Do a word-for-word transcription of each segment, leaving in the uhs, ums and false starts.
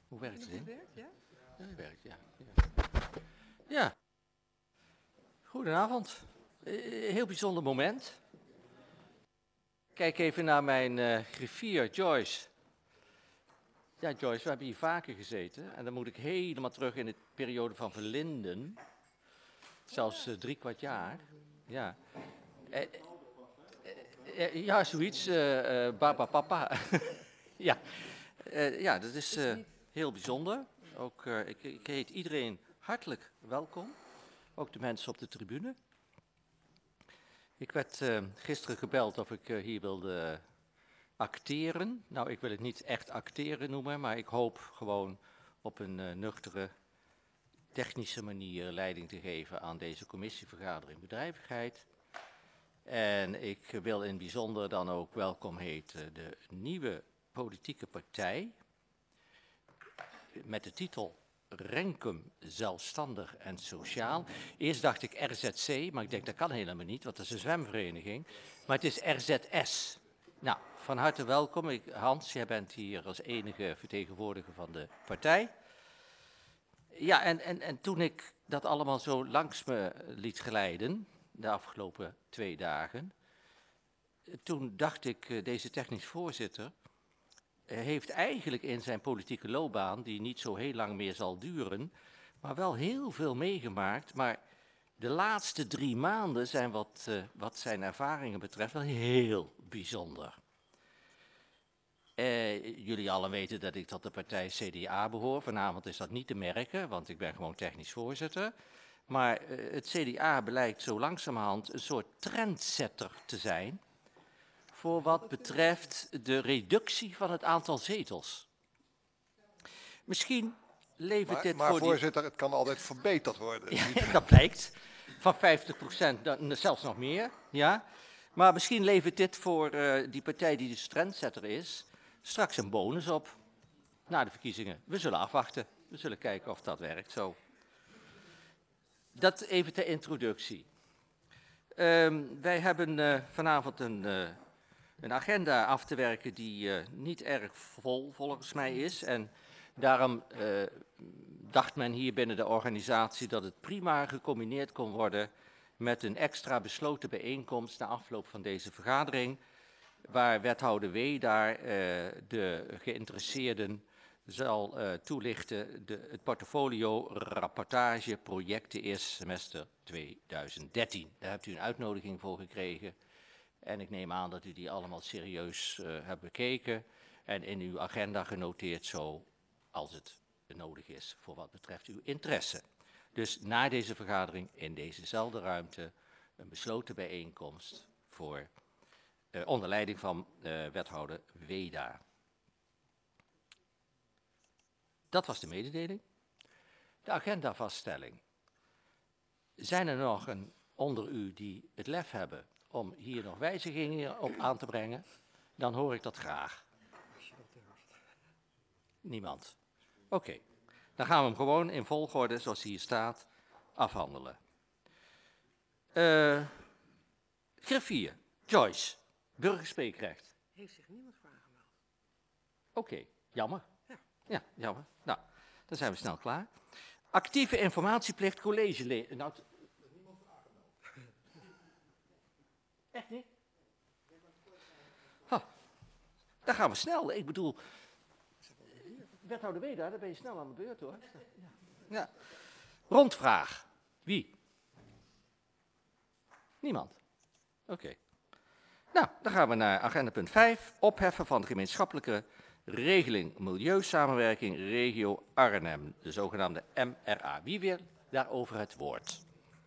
Hoe werkt het in? Werkt, ja? Ja, het werkt, ja. Ja. Ja. Goedenavond. Uh, heel bijzonder moment. Kijk even naar mijn uh, griffier, Joyce. Ja, Joyce, we hebben hier vaker gezeten. En dan moet ik helemaal terug in de periode van Verlinden. Zelfs uh, drie kwart jaar. Ja. Uh, uh, ja, zoiets. Uh, uh, Baba Papa. ja. Uh, ja, dat is uh, heel bijzonder. Ook, uh, ik, ik heet iedereen hartelijk welkom. Ook de mensen op de tribune. Ik werd uh, gisteren gebeld of ik uh, hier wilde acteren. Nou, ik wil het niet echt acteren noemen, maar ik hoop gewoon op een uh, nuchtere, technische manier leiding te geven aan deze commissievergadering bedrijvigheid. En ik wil in het bijzonder dan ook welkom heten de nieuwe politieke partij met de titel Renkum Zelfstandig en Sociaal. Eerst dacht ik R Z C, maar ik denk dat kan helemaal niet, want dat is een zwemvereniging. Maar het is R Z S. Nou, van harte welkom. Ik, Hans, jij bent hier als enige vertegenwoordiger van de partij. Ja, en, en, en toen ik dat allemaal zo langs me liet glijden, de afgelopen twee dagen, toen dacht ik, deze technisch voorzitter heeft eigenlijk in zijn politieke loopbaan, die niet zo heel lang meer zal duren, maar wel heel veel meegemaakt. Maar de laatste drie maanden zijn wat, uh, wat zijn ervaringen betreft wel heel bijzonder. Uh, jullie allen weten dat ik tot de partij C D A behoor. Vanavond is dat niet te merken, want ik ben gewoon technisch voorzitter. Maar uh, het C D A blijkt zo langzamerhand een soort trendsetter te zijn voor wat betreft de reductie van het aantal zetels. Misschien levert maar, dit maar voor voorzitter, die... het kan altijd verbeterd worden. Ja, dat blijkt. Van vijftig procent, zelfs nog meer. Ja. Maar misschien levert dit voor uh, die partij die de trendsetter is, straks een bonus op. Na de verkiezingen. We zullen afwachten. We zullen kijken of dat werkt zo. Dat even ter introductie. Um, wij hebben uh, vanavond een... Uh, Een agenda af te werken die uh, niet erg vol volgens mij is. En daarom uh, dacht men hier binnen de organisatie dat het prima gecombineerd kon worden met een extra besloten bijeenkomst na afloop van deze vergadering, waar wethouder Wedaar uh, de geïnteresseerden zal uh, toelichten de, het portfolio rapportage projecten eerste semester tweeduizend dertien. Daar hebt u een uitnodiging voor gekregen. En ik neem aan dat u die allemaal serieus uh, hebt bekeken en in uw agenda genoteerd zo als het nodig is voor wat betreft uw interesse. Dus na deze vergadering in dezezelfde ruimte een besloten bijeenkomst voor, uh, onder leiding van uh, wethouder Wedaar. Dat was de mededeling. De agendavaststelling. Zijn er nog een onder u die het lef hebben om hier nog wijzigingen op aan te brengen, dan hoor ik dat graag. Niemand. Oké, okay. Dan gaan we hem gewoon in volgorde, zoals hier staat, afhandelen. Uh, griffier, Joyce, burgerspreekrecht. Heeft zich niemand voor aangemeld. Oké, okay. Jammer. Ja. Ja, jammer. Nou, dan zijn we snel klaar. Actieve informatieplicht, college... Nou, echt niet? Oh, dan gaan we snel. Ik bedoel, wethouder Wedaar, daar ben je snel aan de beurt hoor. Ja. Ja. Rondvraag. Wie? Niemand. Oké. Okay. Nou, dan gaan we naar agenda punt vijf. Opheffen van de gemeenschappelijke regeling milieusamenwerking regio Arnhem. De zogenaamde M R A. Wie wil daarover het woord?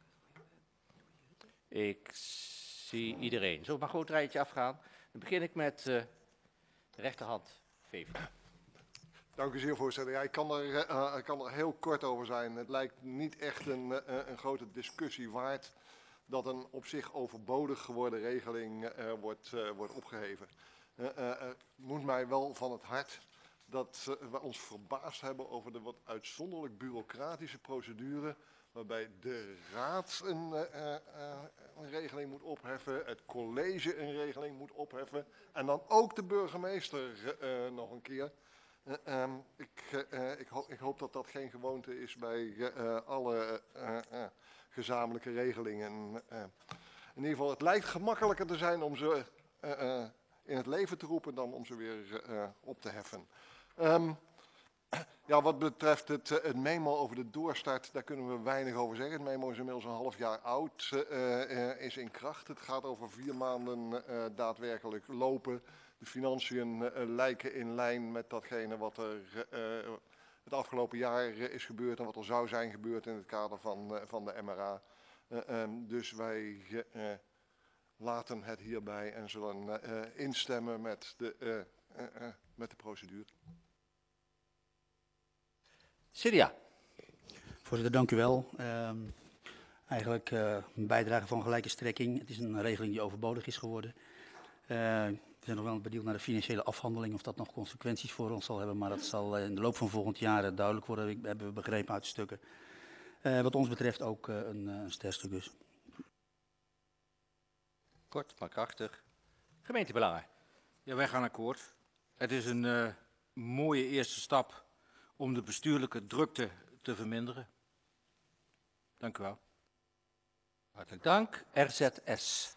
Ik zie iedereen. Zullen we maar gewoon het rijtje afgaan? Dan begin ik met uh, de rechterhand V V D. Dank u zeer, voorzitter. Ja, ik, kan er, uh, ik kan er heel kort over zijn. Het lijkt niet echt een, uh, een grote discussie waard dat een op zich overbodig geworden regeling uh, wordt, uh, wordt opgeheven. Uh, uh, uh, moet mij wel van het hart dat uh, we ons verbaasd hebben over de wat uitzonderlijk bureaucratische procedure waarbij de raad een, uh, uh, een regeling moet opheffen, het college een regeling moet opheffen en dan ook de burgemeester uh, nog een keer. Uh, um, ik, uh, ik, ho ik hoop dat dat geen gewoonte is bij uh, alle uh, uh, gezamenlijke regelingen. Uh, in ieder geval, het lijkt gemakkelijker te zijn om ze uh, uh, in het leven te roepen dan om ze weer uh, op te heffen. Um, ja, wat betreft het, het memo over de doorstart, daar kunnen we weinig over zeggen. Het memo is inmiddels een half jaar oud, uh, uh, is in kracht. Het gaat over vier maanden uh, daadwerkelijk lopen. De financiën uh, lijken in lijn met datgene wat er uh, het afgelopen jaar is gebeurd en wat er zou zijn gebeurd in het kader van, uh, van de M R A. Uh, um, dus wij uh, laten het hierbij en zullen uh, instemmen met de, uh, uh, uh, met de procedure. Celia. Voorzitter, dank u wel. Uh, eigenlijk uh, een bijdrage van gelijke strekking. Het is een regeling die overbodig is geworden. Uh, we zijn nog wel benieuwd naar de financiële afhandeling, of dat nog consequenties voor ons zal hebben. Maar dat zal uh, in de loop van volgend jaar uh, duidelijk worden, ik, hebben we begrepen uit de stukken. Uh, wat ons betreft ook uh, een, uh, een sterstuk dus. Kort, maar krachtig. Gemeentebelangen. Ja, wij gaan akkoord. Het is een uh, mooie eerste stap om de bestuurlijke drukte te verminderen. Dank u wel. Hartelijk dank. R Z S.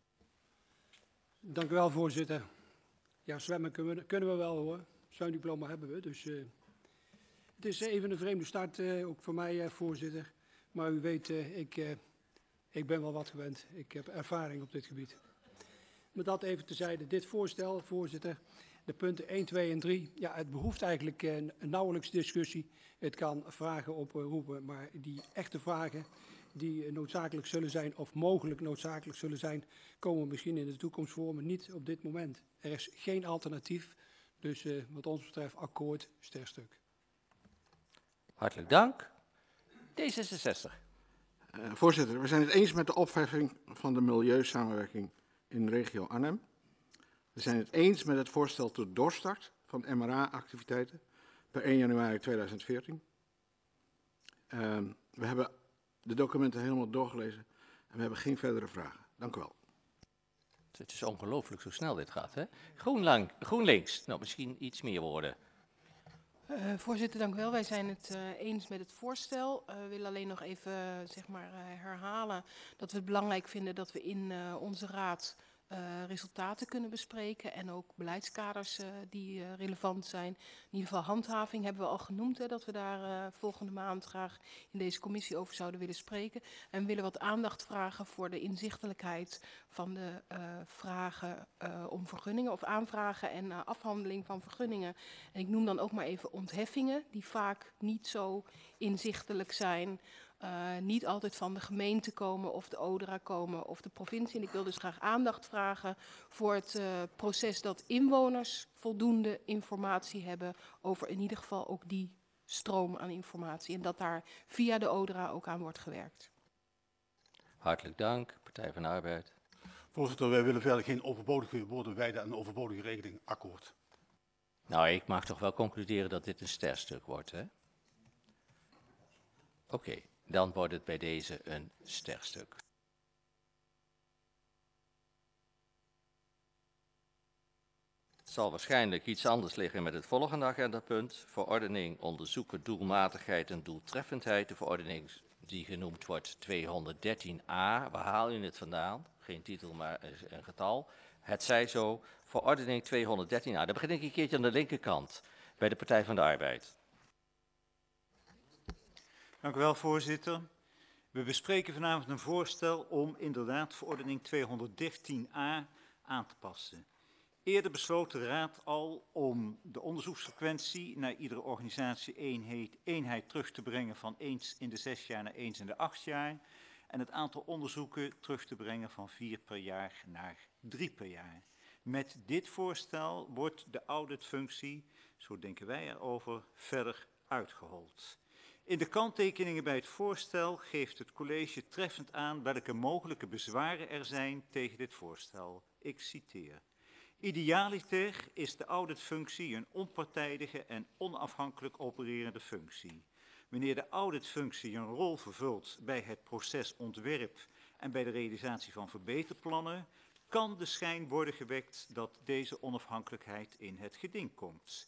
Dank u wel, voorzitter. Ja, zwemmen kunnen we, kunnen we wel hoor. Zwemdiploma hebben we. Dus uh, het is even een vreemde start, uh, ook voor mij, uh, voorzitter. Maar u weet, uh, ik, uh, ik ben wel wat gewend. Ik heb ervaring op dit gebied. Met dat even tezijde. Dit voorstel, voorzitter, de punten één, twee en drie. Ja, het behoeft eigenlijk uh, nauwelijks discussie. Het kan vragen oproepen, maar die echte vragen die noodzakelijk zullen zijn of mogelijk noodzakelijk zullen zijn, komen misschien in de toekomst voor, maar niet op dit moment. Er is geen alternatief, dus uh, wat ons betreft akkoord, sterstuk. Hartelijk dank. D zesenzestig. Uh, voorzitter, we zijn het eens met de opheffing van de milieusamenwerking in de regio Arnhem. We zijn het eens met het voorstel tot doorstart van M R A-activiteiten per één januari tweeduizend veertien. Uh, we hebben de documenten helemaal doorgelezen en we hebben geen verdere vragen. Dank u wel. Het is ongelooflijk zo snel dit gaat, hè? Groenlang, GroenLinks, nou misschien iets meer woorden. Uh, voorzitter, dank u wel. Wij zijn het uh, eens met het voorstel. Uh, we willen alleen nog even uh, zeg maar, uh, herhalen dat we het belangrijk vinden dat we in uh, onze raad uh, resultaten kunnen bespreken en ook beleidskaders uh, die uh, relevant zijn. In ieder geval handhaving hebben we al genoemd, hè, dat we daar uh, volgende maand graag in deze commissie over zouden willen spreken. En we willen wat aandacht vragen voor de inzichtelijkheid van de uh, vragen uh, om vergunningen of aanvragen en uh, afhandeling van vergunningen. En ik noem dan ook maar even ontheffingen, die vaak niet zo inzichtelijk zijn. Uh, niet altijd van de gemeente komen of de O D R A komen of de provincie. En ik wil dus graag aandacht vragen voor het uh, proces dat inwoners voldoende informatie hebben over in ieder geval ook die stroom aan informatie. En dat daar via de O D R A ook aan wordt gewerkt. Hartelijk dank, Partij van de Arbeid. Voorzitter, wij willen verder geen overbodige woorden wijden aan een overbodige regeling. Akkoord. Nou, ik mag toch wel concluderen dat dit een sterstuk wordt, hè? Oké, okay, dan wordt het bij deze een sterstuk. Het zal waarschijnlijk iets anders liggen met het volgende agendapunt. Verordening onderzoeken doelmatigheid en doeltreffendheid. De verordening die genoemd wordt tweehonderddertien a. Waar haal je het vandaan? Geen titel, maar een getal. Het zij zo, verordening tweehonderddertien a. Dan begin ik een keertje aan de linkerkant, bij de Partij van de Arbeid. Dank u wel, voorzitter. We bespreken vanavond een voorstel om inderdaad verordening tweehonderddertien a aan te passen. Eerder besloot de Raad al om de onderzoeksfrequentie naar iedere organisatie eenheid, eenheid terug te brengen van eens in de zes jaar naar eens in de acht jaar. En het aantal onderzoeken terug te brengen van vier per jaar naar drie per jaar. Met dit voorstel wordt de auditfunctie, zo denken wij erover, verder uitgehold. In de kanttekeningen bij het voorstel geeft het college treffend aan welke mogelijke bezwaren er zijn tegen dit voorstel. Ik citeer. Idealiter is de auditfunctie een onpartijdige en onafhankelijk opererende functie. Wanneer de auditfunctie een rol vervult bij het proces ontwerp en bij de realisatie van verbeterplannen, kan de schijn worden gewekt dat deze onafhankelijkheid in het geding komt.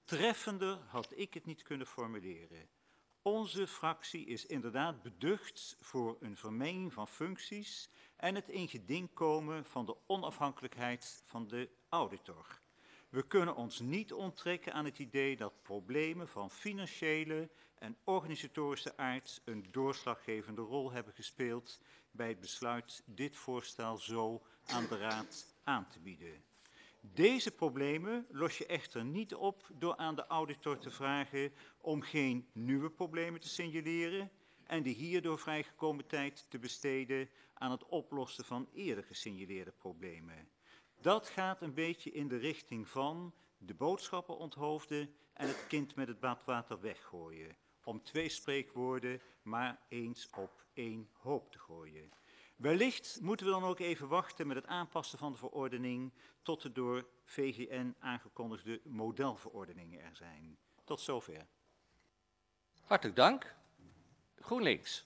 Treffender had ik het niet kunnen formuleren. Onze fractie is inderdaad beducht voor een vermenging van functies en het in geding komen van de onafhankelijkheid van de auditor. We kunnen ons niet onttrekken aan het idee dat problemen van financiële en organisatorische aard een doorslaggevende rol hebben gespeeld bij het besluit dit voorstel zo aan de Raad aan te bieden. Deze problemen los je echter niet op door aan de auditor te vragen om geen nieuwe problemen te signaleren en de hierdoor vrijgekomen tijd te besteden aan het oplossen van eerder gesignaleerde problemen. Dat gaat een beetje in de richting van de boodschappen onthoofden en het kind met het badwater weggooien. Om twee spreekwoorden maar eens op één hoop te gooien. Wellicht moeten we dan ook even wachten met het aanpassen van de verordening tot de door V G N aangekondigde modelverordeningen er zijn. Tot zover. Hartelijk dank. GroenLinks.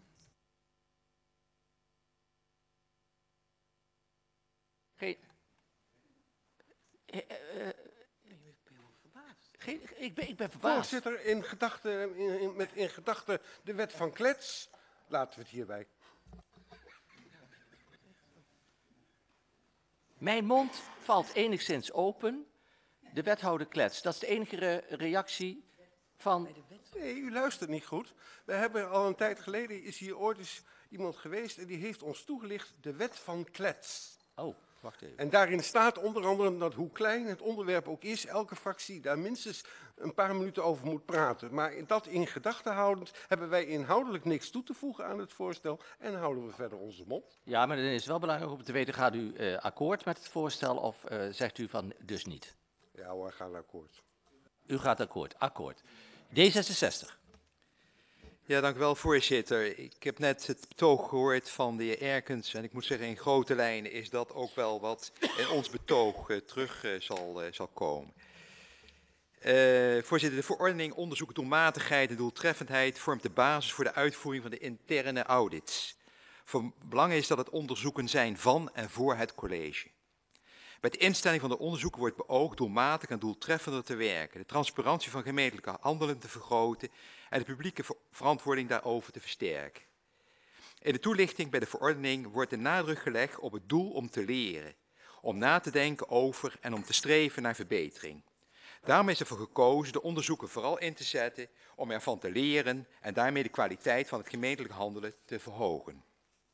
Geen... Eh, eh, Geen, ik, ben, ik ben verbaasd. Voorzitter, in gedachten, in, in, met in gedachten de wet van Klets, laten we het hierbij. Mijn mond valt enigszins open. De wethouder Klets, dat is de enige re reactie van... Nee, u luistert niet goed. We hebben al een tijd geleden, is hier ooit eens iemand geweest en die heeft ons toegelicht de wet van Klets. Oh, wacht even. En daarin staat onder andere dat hoe klein het onderwerp ook is, elke fractie daar minstens een paar minuten over moet praten. Maar dat in gedachten houdend hebben wij inhoudelijk niks toe te voegen aan het voorstel en houden we verder onze mond. Ja, maar dan is het wel belangrijk om te weten, gaat u uh, akkoord met het voorstel of uh, zegt u van dus niet? Ja hoor, we gaan akkoord. U gaat akkoord, akkoord. D zesenzestig. Ja, dank u wel, voorzitter. Ik heb net het betoog gehoord van de heer Erkens en ik moet zeggen, in grote lijnen is dat ook wel wat in ons betoog uh, terug uh, zal, uh, zal komen. Uh, voorzitter, de verordening onderzoek doelmatigheid en doeltreffendheid vormt de basis voor de uitvoering van de interne audits. Van belang is dat het onderzoeken zijn van en voor het college. Bij de instelling van de onderzoeken wordt beoogd doelmatig en doeltreffender te werken, de transparantie van gemeentelijke handelen te vergroten en de publieke verantwoording daarover te versterken. In de toelichting bij de verordening wordt de nadruk gelegd op het doel om te leren, om na te denken over en om te streven naar verbetering. Daarom is ervoor gekozen de onderzoeken vooral in te zetten om ervan te leren en daarmee de kwaliteit van het gemeentelijk handelen te verhogen.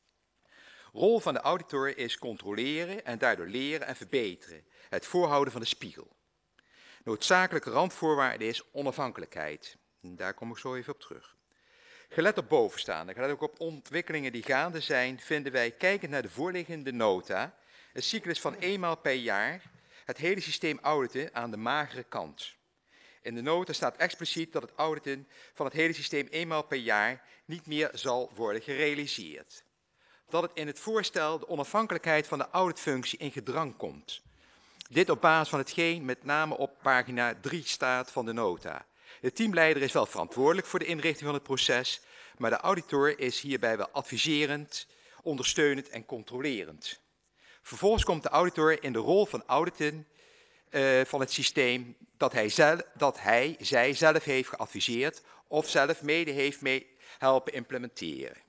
Rol van de auditor is controleren en daardoor leren en verbeteren, het voorhouden van de spiegel. Noodzakelijke randvoorwaarde is onafhankelijkheid. Daar kom ik zo even op terug. Gelet op bovenstaande, gelet ook op ontwikkelingen die gaande zijn, vinden wij, kijkend naar de voorliggende nota, een cyclus van eenmaal per jaar, het hele systeem auditen aan de magere kant. In de nota staat expliciet dat het auditen van het hele systeem eenmaal per jaar niet meer zal worden gerealiseerd. Dat het in het voorstel de onafhankelijkheid van de auditfunctie in gedrang komt. Dit op basis van hetgeen met name op pagina drie staat van de nota. De teamleider is wel verantwoordelijk voor de inrichting van het proces, maar de auditor is hierbij wel adviserend, ondersteunend en controlerend. Vervolgens komt de auditor in de rol van auditen uh, van het systeem dat hij, zelf, dat hij, zij zelf heeft geadviseerd of zelf mede heeft mee helpen implementeren.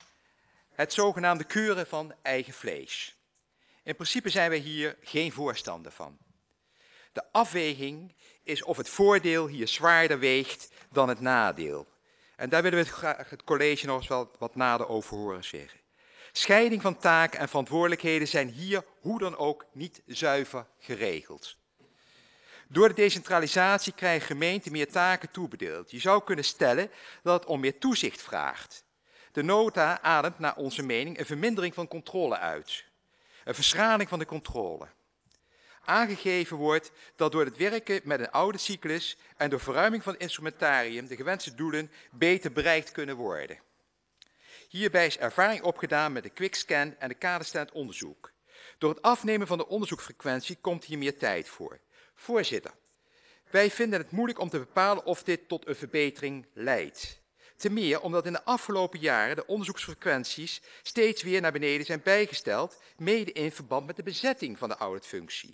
Het zogenaamde keuren van eigen vlees. In principe zijn wij hier geen voorstander van. De afweging is of het voordeel hier zwaarder weegt dan het nadeel. En daar willen we het, graag het college nog eens wel wat nader over horen zeggen. Scheiding van taken en verantwoordelijkheden zijn hier hoe dan ook niet zuiver geregeld. Door de decentralisatie krijgen gemeenten meer taken toebedeeld. Je zou kunnen stellen dat het om meer toezicht vraagt. De nota ademt naar onze mening een vermindering van controle uit. Een verschraling van de controle. Aangegeven wordt dat door het werken met een oude cyclus en door verruiming van het instrumentarium de gewenste doelen beter bereikt kunnen worden. Hierbij is ervaring opgedaan met de quickscan en de kaderstand onderzoek. Door het afnemen van de onderzoekfrequentie komt hier meer tijd voor. Voorzitter, wij vinden het moeilijk om te bepalen of dit tot een verbetering leidt. Ten meer omdat in de afgelopen jaren de onderzoeksfrequenties steeds weer naar beneden zijn bijgesteld, mede in verband met de bezetting van de auditfunctie.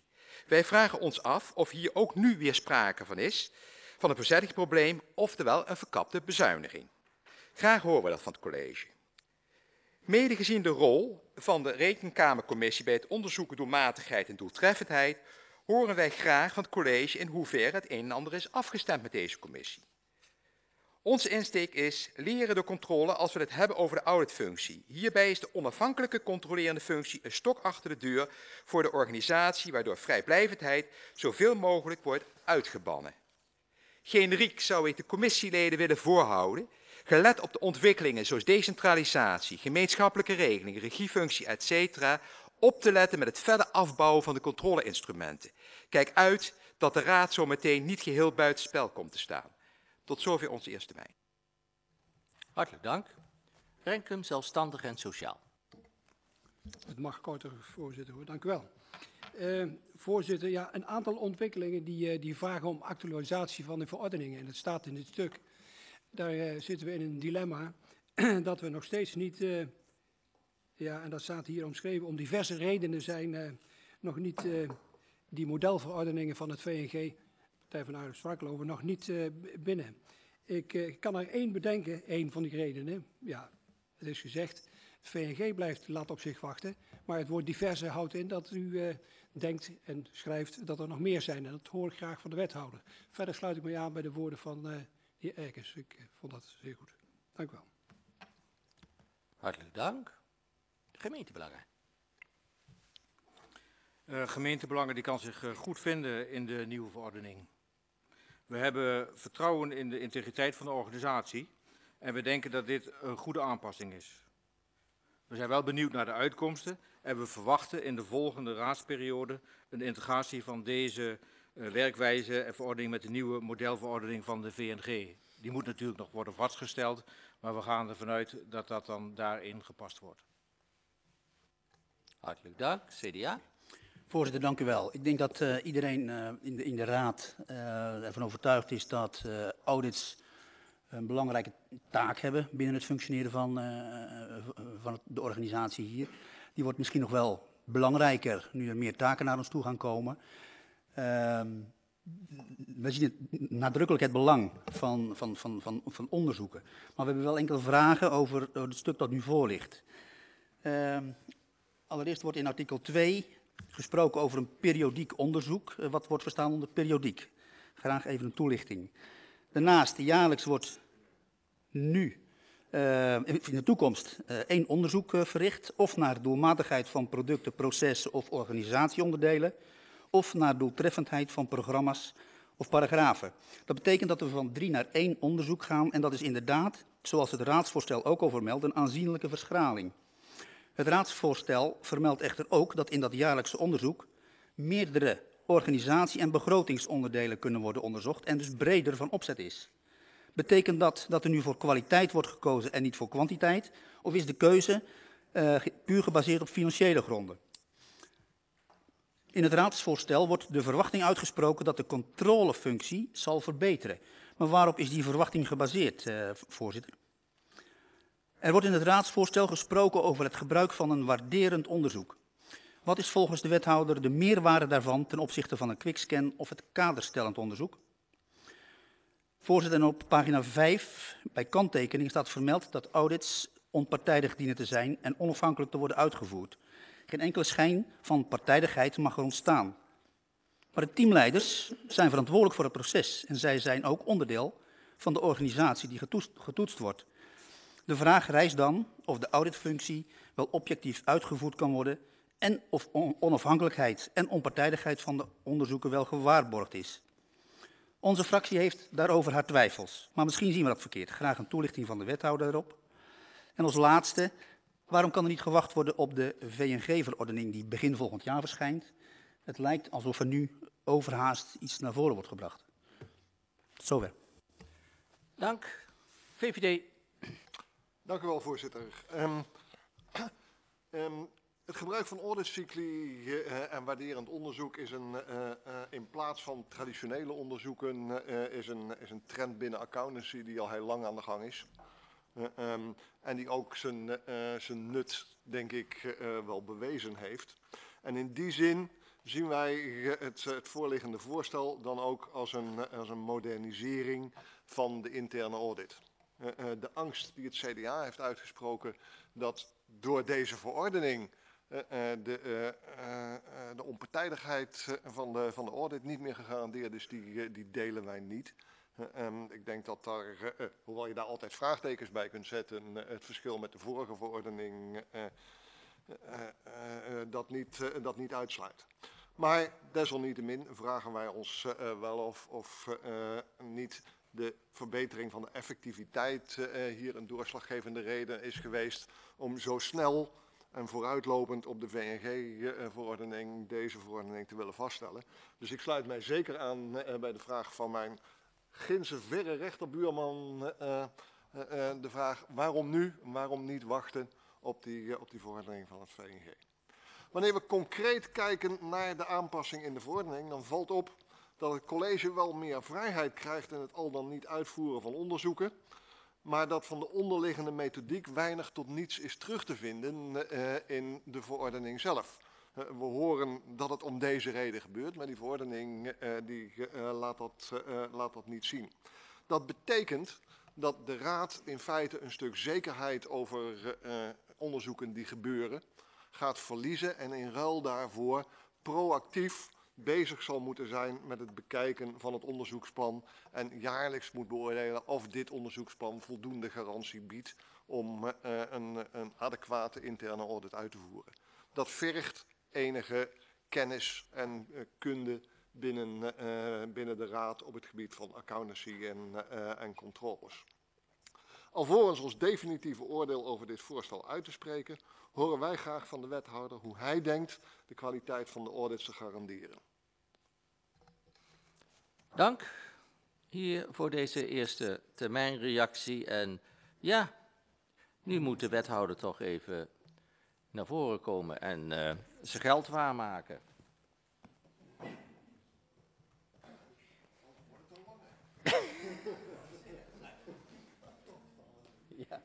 Wij vragen ons af of hier ook nu weer sprake van is, van een verzettingsprobleem, oftewel een verkapte bezuiniging. Graag horen we dat van het college. Mede gezien de rol van de Rekenkamercommissie bij het onderzoeken doelmatigheid en doeltreffendheid, horen wij graag van het college in hoeverre het een en ander is afgestemd met deze commissie. Onze insteek is leren door controle als we het hebben over de auditfunctie. Hierbij is de onafhankelijke controlerende functie een stok achter de deur voor de organisatie, waardoor vrijblijvendheid zoveel mogelijk wordt uitgebannen. Generiek zou ik de commissieleden willen voorhouden, gelet op de ontwikkelingen zoals decentralisatie, gemeenschappelijke regeling, regiefunctie, et cetera, op te letten met het verder afbouwen van de controleinstrumenten. Kijk uit dat de Raad zo meteen niet geheel buitenspel komt te staan. Tot zover onze eerste termijn. Hartelijk dank. Renkum, zelfstandig en sociaal. Het mag korter, voorzitter, hoor. Dank u wel. Uh, voorzitter, ja, een aantal ontwikkelingen die, uh, die vragen om actualisatie van de verordeningen. En dat staat in dit stuk. Daar uh, zitten we in een dilemma dat we nog steeds niet, uh, ja, en dat staat hier omschreven, om diverse redenen zijn uh, nog niet uh, die modelverordeningen van het V N G, Partij van Arbeid Strakloven, nog niet uh, binnen. Ik uh, kan er één bedenken, één van die redenen. Ja, het is gezegd, het V N G blijft laat op zich wachten, maar het woord diverse houdt in dat u uh, denkt en schrijft dat er nog meer zijn. En dat hoor ik graag van de wethouder. Verder sluit ik me aan bij de woorden van uh, de heer Erkens. Ik uh, vond dat zeer goed. Dank u wel. Hartelijk dank. Gemeentebelangen. Uh, gemeentebelangen die kan zich uh, goed vinden in de nieuwe verordening. We hebben vertrouwen in de integriteit van de organisatie en we denken dat dit een goede aanpassing is. We zijn wel benieuwd naar de uitkomsten en we verwachten in de volgende raadsperiode een integratie van deze uh, werkwijze en verordening met de nieuwe modelverordening van de V N G. Die moet natuurlijk nog worden vastgesteld, maar we gaan ervan uit dat dat dan daarin gepast wordt. Hartelijk dank. C D A. Voorzitter, dank u wel. Ik denk dat uh, iedereen uh, in, de, in de Raad uh, ervan overtuigd is dat uh, audits een belangrijke taak hebben binnen het functioneren van, uh, van de organisatie hier. Die wordt misschien nog wel belangrijker nu er meer taken naar ons toe gaan komen. Uh, we zien het, nadrukkelijk het belang van, van, van, van, van onderzoeken. Maar we hebben wel enkele vragen over, over het stuk dat nu voor ligt. Uh, allereerst wordt in artikel twee gesproken over een periodiek onderzoek. Uh, wat wordt verstaan onder periodiek? Graag even een toelichting. Daarnaast, jaarlijks wordt nu, uh, in de toekomst, uh, één onderzoek uh, verricht. Of naar doelmatigheid van producten, processen of organisatieonderdelen. Of naar doeltreffendheid van programma's of paragrafen. Dat betekent dat we van drie naar één onderzoek gaan. En dat is inderdaad, zoals het raadsvoorstel ook al vermeldt, een aanzienlijke verschraling. Het raadsvoorstel vermeldt echter ook dat in dat jaarlijkse onderzoek meerdere organisatie- en begrotingsonderdelen kunnen worden onderzocht en dus breder van opzet is. Betekent dat dat er nu voor kwaliteit wordt gekozen en niet voor kwantiteit? Of is de keuze uh, puur gebaseerd op financiële gronden? In het raadsvoorstel wordt de verwachting uitgesproken dat de controlefunctie zal verbeteren. Maar waarop is die verwachting gebaseerd, uh, voorzitter? Er wordt in het raadsvoorstel gesproken over het gebruik van een waarderend onderzoek. Wat is volgens de wethouder de meerwaarde daarvan ten opzichte van een quickscan of het kaderstellend onderzoek? Voorzitter, en op pagina vijf bij kanttekening staat vermeld dat audits onpartijdig dienen te zijn en onafhankelijk te worden uitgevoerd. Geen enkele schijn van partijdigheid mag er ontstaan. Maar de teamleiders zijn verantwoordelijk voor het proces en zij zijn ook onderdeel van de organisatie die getoetst, getoetst wordt. De vraag rijst dan of de auditfunctie wel objectief uitgevoerd kan worden en of onafhankelijkheid en onpartijdigheid van de onderzoeken wel gewaarborgd is. Onze fractie heeft daarover haar twijfels, maar misschien zien we dat verkeerd. Graag een toelichting van de wethouder erop. En als laatste, waarom kan er niet gewacht worden op de V N G-verordening die begin volgend jaar verschijnt? Het lijkt alsof er nu overhaast iets naar voren wordt gebracht. Tot zover. Dank. V V D. Dank u wel, voorzitter. Um, um, het gebruik van auditcycli uh, en waarderend onderzoek is een, uh, uh, in plaats van traditionele onderzoeken, uh, is, een, is een trend binnen accountancy die al heel lang aan de gang is. Uh, um, en die ook zijn, uh, zijn nut, denk ik, uh, wel bewezen heeft. En in die zin zien wij het, het voorliggende voorstel dan ook als een, als een modernisering van de interne audit. Uh, uh, de angst die het C D A heeft uitgesproken dat door deze verordening uh, uh, de, uh, uh, de onpartijdigheid van de, van de audit niet meer gegarandeerd is, die, uh, die delen wij niet. Uh, um, ik denk dat daar, uh, hoewel je daar altijd vraagtekens bij kunt zetten, uh, het verschil met de vorige verordening uh, uh, uh, uh, dat, niet, uh, dat niet uitsluit. Maar desalniettemin vragen wij ons uh, wel of, of uh, niet de verbetering van de effectiviteit uh, hier een doorslaggevende reden is geweest om zo snel en vooruitlopend op de V N G-verordening deze verordening te willen vaststellen. Dus ik sluit mij zeker aan uh, bij de vraag van mijn ginse verre rechterbuurman, uh, uh, uh, de vraag waarom nu, waarom niet wachten op die, uh, op die verordening van het V N G. Wanneer we concreet kijken naar de aanpassing in de verordening, dan valt op dat het college wel meer vrijheid krijgt in het al dan niet uitvoeren van onderzoeken, maar dat van de onderliggende methodiek weinig tot niets is terug te vinden uh, in de verordening zelf. Uh, we horen dat het om deze reden gebeurt, maar die verordening uh, die, uh, laat, dat, uh, laat dat niet zien. Dat betekent dat de Raad in feite een stuk zekerheid over uh, onderzoeken die gebeuren gaat verliezen en in ruil daarvoor proactief bezig zal moeten zijn met het bekijken van het onderzoeksplan en jaarlijks moet beoordelen of dit onderzoeksplan voldoende garantie biedt om uh, een, een adequate interne audit uit te voeren. Dat vergt enige kennis en uh, kunde binnen, uh, binnen de Raad op het gebied van accountancy en, uh, en controles. Alvorens ons definitieve oordeel over dit voorstel uit te spreken, horen wij graag van de wethouder hoe hij denkt de kwaliteit van de audits te garanderen. Dank hier voor deze eerste termijnreactie. En ja, nu moet de wethouder toch even naar voren komen en uh, zijn geld waarmaken. Ja.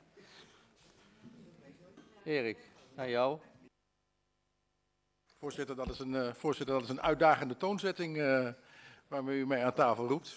Erik, naar jou. Voorzitter, dat is een, uh, voorzitter, dat is een uitdagende toonzetting uh, waarmee u mij aan tafel roept.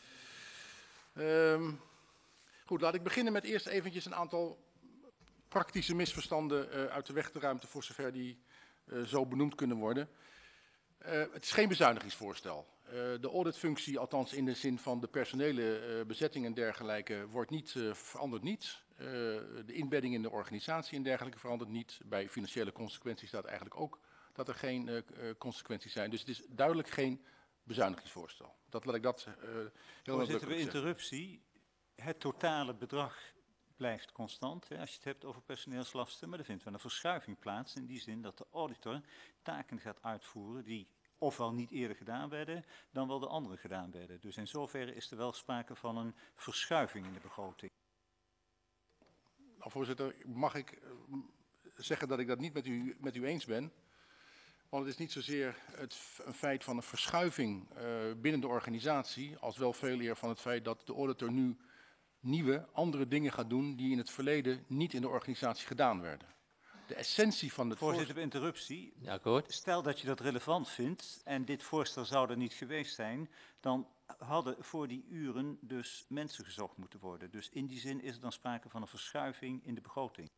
Um, goed, laat ik beginnen met eerst eventjes een aantal praktische misverstanden uh, uit de weg te ruimte voor zover die uh, zo benoemd kunnen worden. Uh, het is geen bezuinigingsvoorstel. Uh, de auditfunctie, althans in de zin van de personele uh, bezetting en dergelijke, wordt niet, uh, verandert niet. Uh, de inbedding in de organisatie en dergelijke verandert niet. Bij financiële consequenties staat eigenlijk ook dat er geen uh, consequenties zijn. Dus het is duidelijk geen bezuinigingsvoorstel. Dat laat ik dat uh, heel Voorzitter, bij interruptie. Het totale bedrag blijft constant, hè, als je het hebt over personeelslasten, maar er vindt wel een verschuiving plaats in die zin dat de auditor taken gaat uitvoeren die ofwel niet eerder gedaan werden, dan wel de andere gedaan werden. Dus in zoverre is er wel sprake van een verschuiving in de begroting. Nou, voorzitter, mag ik uh, zeggen dat ik dat niet met u, met u eens ben? Want het is niet zozeer het, een feit van een verschuiving uh, binnen de organisatie, als wel veel eer van het feit dat de auditor nu nieuwe, andere dingen gaat doen die in het verleden niet in de organisatie gedaan werden. De essentie van het voorzitter, bij interruptie. Ja, akkoord. Stel dat je dat relevant vindt en dit voorstel zou er niet geweest zijn, dan hadden voor die uren dus mensen gezocht moeten worden. Dus in die zin is er dan sprake van een verschuiving in de begroting.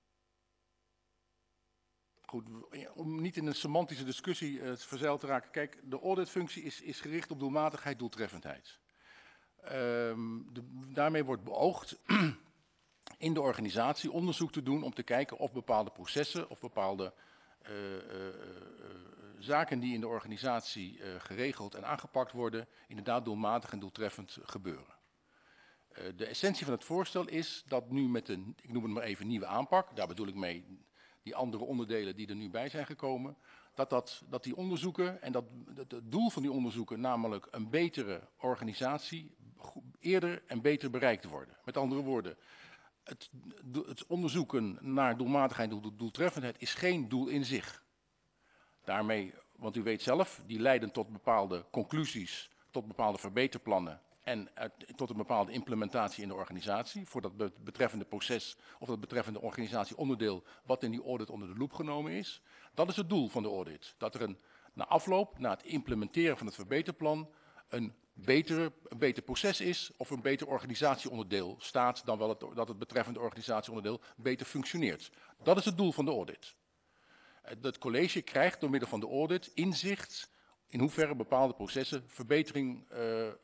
Goed, om niet in een semantische discussie uh, verzeild te raken. Kijk, de auditfunctie is, is gericht op doelmatigheid, doeltreffendheid. Um, de, daarmee wordt beoogd in de organisatie onderzoek te doen om te kijken of bepaalde processen of bepaalde uh, uh, uh, zaken die in de organisatie uh, geregeld en aangepakt worden, inderdaad doelmatig en doeltreffend gebeuren. Uh, de essentie van het voorstel is dat nu met een, ik noem het maar even, nieuwe aanpak, daar bedoel ik mee die andere onderdelen die er nu bij zijn gekomen, dat, dat, dat die onderzoeken en dat het doel van die onderzoeken, namelijk een betere organisatie, eerder en beter bereikt worden. Met andere woorden, het, het onderzoeken naar doelmatigheid en doeltreffendheid is geen doel in zich. Daarmee, want u weet zelf, die leiden tot bepaalde conclusies, tot bepaalde verbeterplannen en uit, tot een bepaalde implementatie in de organisatie voor dat betreffende proces of dat betreffende organisatieonderdeel wat in die audit onder de loep genomen is. Dat is het doel van de audit. Dat er een na afloop, na het implementeren van het verbeterplan, een, betere, een beter proces is of een beter organisatieonderdeel staat dan wel het, dat het betreffende organisatieonderdeel beter functioneert. Dat is het doel van de audit. Het college krijgt door middel van de audit inzicht in hoeverre bepaalde processen verbetering, uh, uh,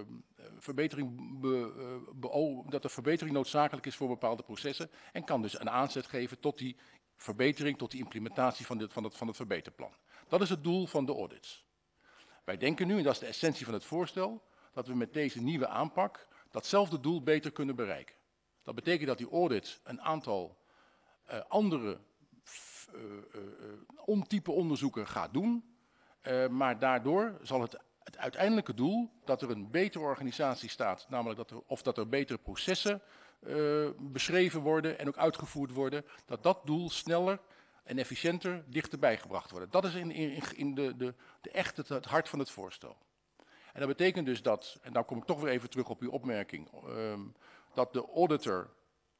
verbetering be, uh, be, dat er verbetering noodzakelijk is voor bepaalde processen en kan dus een aanzet geven tot die verbetering, tot die implementatie van, dit, van, het, van het verbeterplan. Dat is het doel van de audits. Wij denken nu, en dat is de essentie van het voorstel, dat we met deze nieuwe aanpak datzelfde doel beter kunnen bereiken. Dat betekent dat die audit een aantal uh, andere uh, uh, uh, ontype onderzoeken gaat doen, uh, maar daardoor zal het, het uiteindelijke doel dat er een betere organisatie staat, namelijk dat er, of dat er betere processen uh, beschreven worden en ook uitgevoerd worden, dat dat doel sneller en efficiënter dichterbij gebracht worden. Dat is in, in, in de, de, de echt het, het hart van het voorstel. En dat betekent dus dat, en dan kom ik toch weer even terug op uw opmerking, um, dat de auditor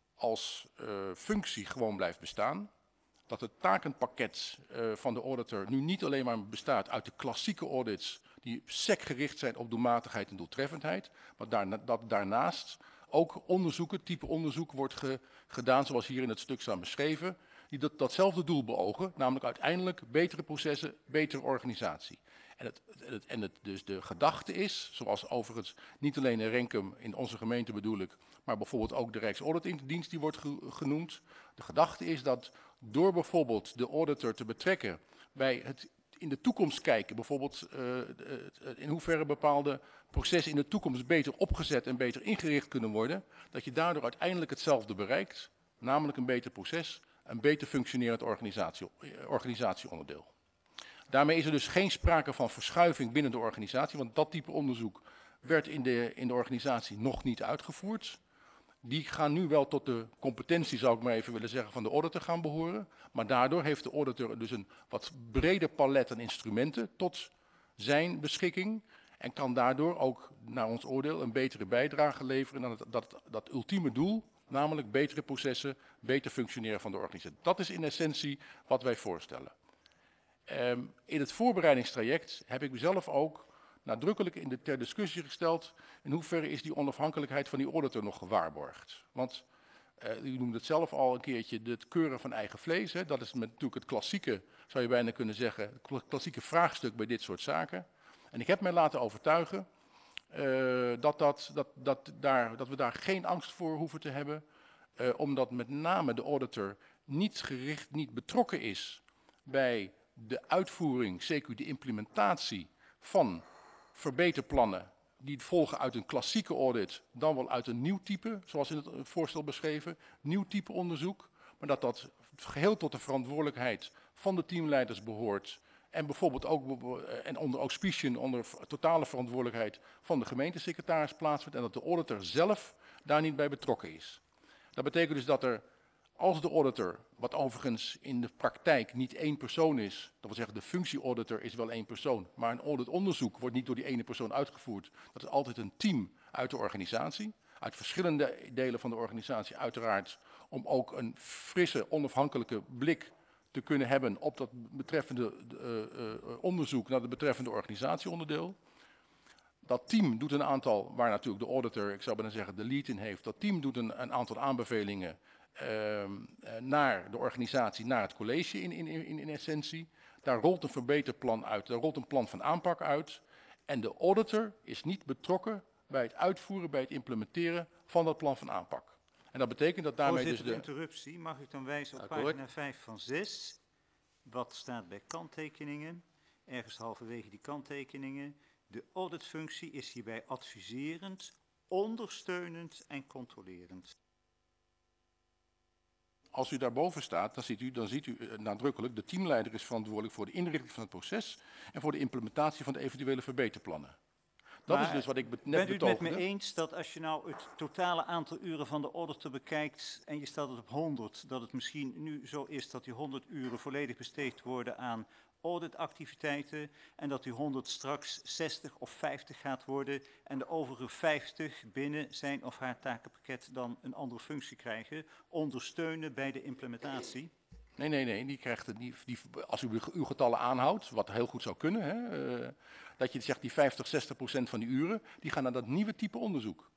als uh, functie gewoon blijft bestaan. Dat het takenpakket uh, van de auditor nu niet alleen maar bestaat uit de klassieke audits die sec gericht zijn op doelmatigheid en doeltreffendheid, maar daarna, dat daarnaast ook onderzoeken, type onderzoek wordt ge, gedaan zoals hier in het stuk staan beschreven, die dat, datzelfde doel beogen, namelijk uiteindelijk betere processen, betere organisatie. En, het, het, en het, dus de gedachte is, zoals overigens niet alleen in Renkum, in onze gemeente bedoel ik, maar bijvoorbeeld ook de Rijksauditingdienst die wordt ge, genoemd. De gedachte is dat door bijvoorbeeld de auditor te betrekken bij het in de toekomst kijken, bijvoorbeeld uh, in hoeverre bepaalde processen in de toekomst beter opgezet en beter ingericht kunnen worden, dat je daardoor uiteindelijk hetzelfde bereikt, namelijk een beter proces, een beter functionerend organisatie, organisatieonderdeel. Daarmee is er dus geen sprake van verschuiving binnen de organisatie, want dat type onderzoek werd in de, in de organisatie nog niet uitgevoerd. Die gaan nu wel tot de competentie, zou ik maar even willen zeggen, van de auditor gaan behoren. Maar daardoor heeft de auditor dus een wat breder palet aan instrumenten tot zijn beschikking. En kan daardoor ook, naar ons oordeel, een betere bijdrage leveren aan het, dat, dat ultieme doel. Namelijk betere processen, beter functioneren van de organisatie. Dat is in essentie wat wij voorstellen. Um, in het voorbereidingstraject heb ik mezelf ook nadrukkelijk in de ter discussie gesteld in hoeverre is die onafhankelijkheid van die auditor nog gewaarborgd. Want uh, u noemde het zelf al een keertje, het keuren van eigen vlees. Hè, dat is met, natuurlijk het klassieke, zou je bijna kunnen zeggen, het klassieke vraagstuk bij dit soort zaken. En ik heb mij laten overtuigen uh, dat, dat, dat, dat, daar, dat we daar geen angst voor hoeven te hebben. Uh, omdat met name de auditor niet gericht, niet betrokken is bij de uitvoering, zeker de implementatie van verbeterplannen die volgen uit een klassieke audit, dan wel uit een nieuw type, zoals in het voorstel beschreven, nieuw type onderzoek, maar dat dat geheel tot de verantwoordelijkheid van de teamleiders behoort en bijvoorbeeld ook en onder auspiciën, onder totale verantwoordelijkheid van de gemeentesecretaris plaatsvindt en dat de auditor zelf daar niet bij betrokken is. Dat betekent dus dat er, als de auditor, wat overigens in de praktijk niet één persoon is, dat wil zeggen de functieauditor is wel één persoon, maar een auditonderzoek wordt niet door die ene persoon uitgevoerd. Dat is altijd een team uit de organisatie, uit verschillende delen van de organisatie uiteraard, om ook een frisse, onafhankelijke blik te kunnen hebben op dat betreffende uh, uh, onderzoek naar het betreffende organisatieonderdeel. Dat team doet een aantal, waar natuurlijk de auditor, ik zou bijna zeggen, de lead in heeft, dat team doet een, een aantal aanbevelingen Uh, naar de organisatie, naar het college in, in, in, in essentie. Daar rolt een verbeterplan uit, daar rolt een plan van aanpak uit. En de auditor is niet betrokken bij het uitvoeren, bij het implementeren van dat plan van aanpak. En dat betekent dat daarmee Voorzitter, dus de... interruptie. Mag ik dan wijzen op Akkoord. pagina vijf van zes, wat staat bij kanttekeningen, ergens halverwege die kanttekeningen. De auditfunctie is hierbij adviserend, ondersteunend en controlerend. Als u daarboven staat, dan ziet u, dan ziet u uh, nadrukkelijk, de teamleider is verantwoordelijk voor de inrichting van het proces en voor de implementatie van de eventuele verbeterplannen. Dat maar is dus wat ik be net bent u het betoogde. met me eens dat als je nou het totale aantal uren van de auditor bekijkt en je stelt het op honderd, dat het misschien nu zo is dat die honderd uren volledig besteed worden aan auditactiviteiten en dat die honderd straks zestig of vijftig gaat worden en de overige vijftig binnen zijn of haar takenpakket dan een andere functie krijgen, ondersteunen bij de implementatie? Nee, nee, nee. Die krijgt het, die, die, als u uw getallen aanhoudt, wat heel goed zou kunnen, hè, uh, dat je zegt die vijftig, zestig procent van die uren, die gaan naar dat nieuwe type onderzoek.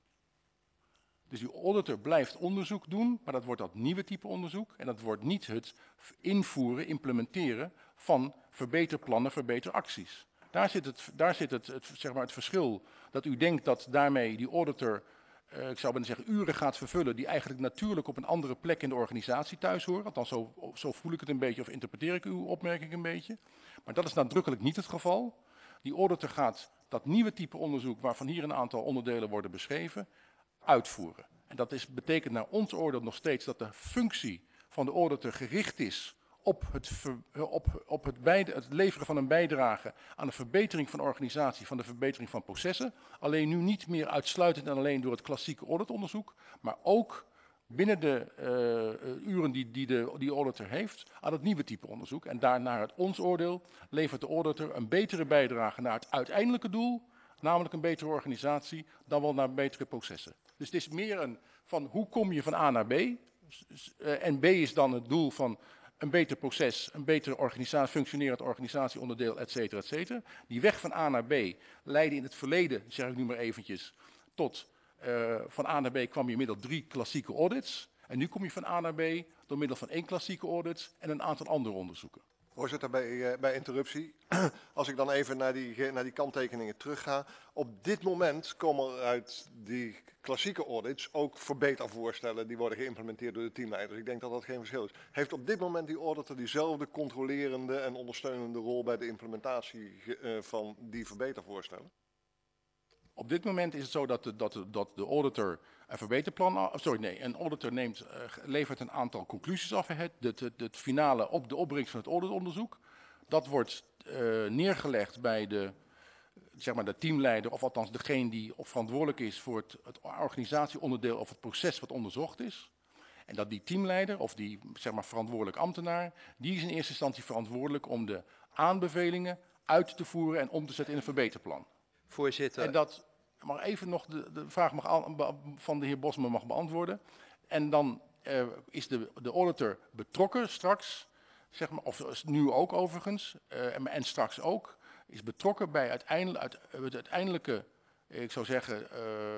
Dus die auditor blijft onderzoek doen, maar dat wordt dat nieuwe type onderzoek. En dat wordt niet het invoeren, implementeren van verbeterplannen, verbeteracties. Daar zit het, daar zit het, het, zeg maar het verschil. Dat u denkt dat daarmee die auditor, uh, ik zou bijna zeggen, uren gaat vervullen die eigenlijk natuurlijk op een andere plek in de organisatie thuis horen. Althans, zo, zo voel ik het een beetje of interpreteer ik uw opmerking een beetje. Maar dat is nadrukkelijk niet het geval. Die auditor gaat dat nieuwe type onderzoek, waarvan hier een aantal onderdelen worden beschreven, uitvoeren. En dat is, betekent naar ons oordeel nog steeds dat de functie van de auditor gericht is op, het, ver, op, op het, beide, het leveren van een bijdrage aan de verbetering van de organisatie, van de verbetering van processen. Alleen nu niet meer uitsluitend en alleen door het klassieke auditonderzoek, maar ook binnen de uh, uren die, die de die auditor heeft aan het nieuwe type onderzoek. En daar naar het ons oordeel levert de auditor een betere bijdrage naar het uiteindelijke doel, namelijk een betere organisatie, dan wel naar betere processen. Dus het is meer een van hoe kom je van A naar B. Uh, en B is dan het doel van een beter proces, een betere organisatie, functionerend organisatieonderdeel, et cetera, et cetera. Die weg van A naar B leidde in het verleden, zeg ik nu maar eventjes, tot uh, van A naar B kwam je middel drie klassieke audits. En nu kom je van A naar B door middel van één klassieke audit en een aantal andere onderzoeken. Voorzitter, bij, bij interruptie, als ik dan even naar die, naar die kanttekeningen terugga. Op dit moment komen er uit die klassieke audits ook verbetervoorstellen die worden geïmplementeerd door de teamleiders. Ik denk dat dat geen verschil is. Heeft op dit moment die auditor diezelfde controlerende en ondersteunende rol bij de implementatie uh, van die verbetervoorstellen? Op dit moment is het zo dat de, dat de, dat de auditor een verbeterplan, sorry nee, een auditor neemt, uh, levert een aantal conclusies af, het, het, het, het finale op de opbrengst van het auditonderzoek. Dat wordt uh, neergelegd bij de, zeg maar de teamleider, of althans degene die verantwoordelijk is voor het, het organisatieonderdeel of het proces wat onderzocht is. En dat die teamleider of die zeg maar verantwoordelijk ambtenaar, die is in eerste instantie verantwoordelijk om de aanbevelingen uit te voeren en om te zetten in een verbeterplan. Voorzitter. En dat, maar even nog de, de vraag mag al, van de heer Bosman mag beantwoorden. En dan uh, is de, de auditor betrokken straks, zeg maar, of nu ook overigens, uh, en, en straks ook, is betrokken bij uiteindelijk, uit, het uiteindelijke, ik zou zeggen, uh,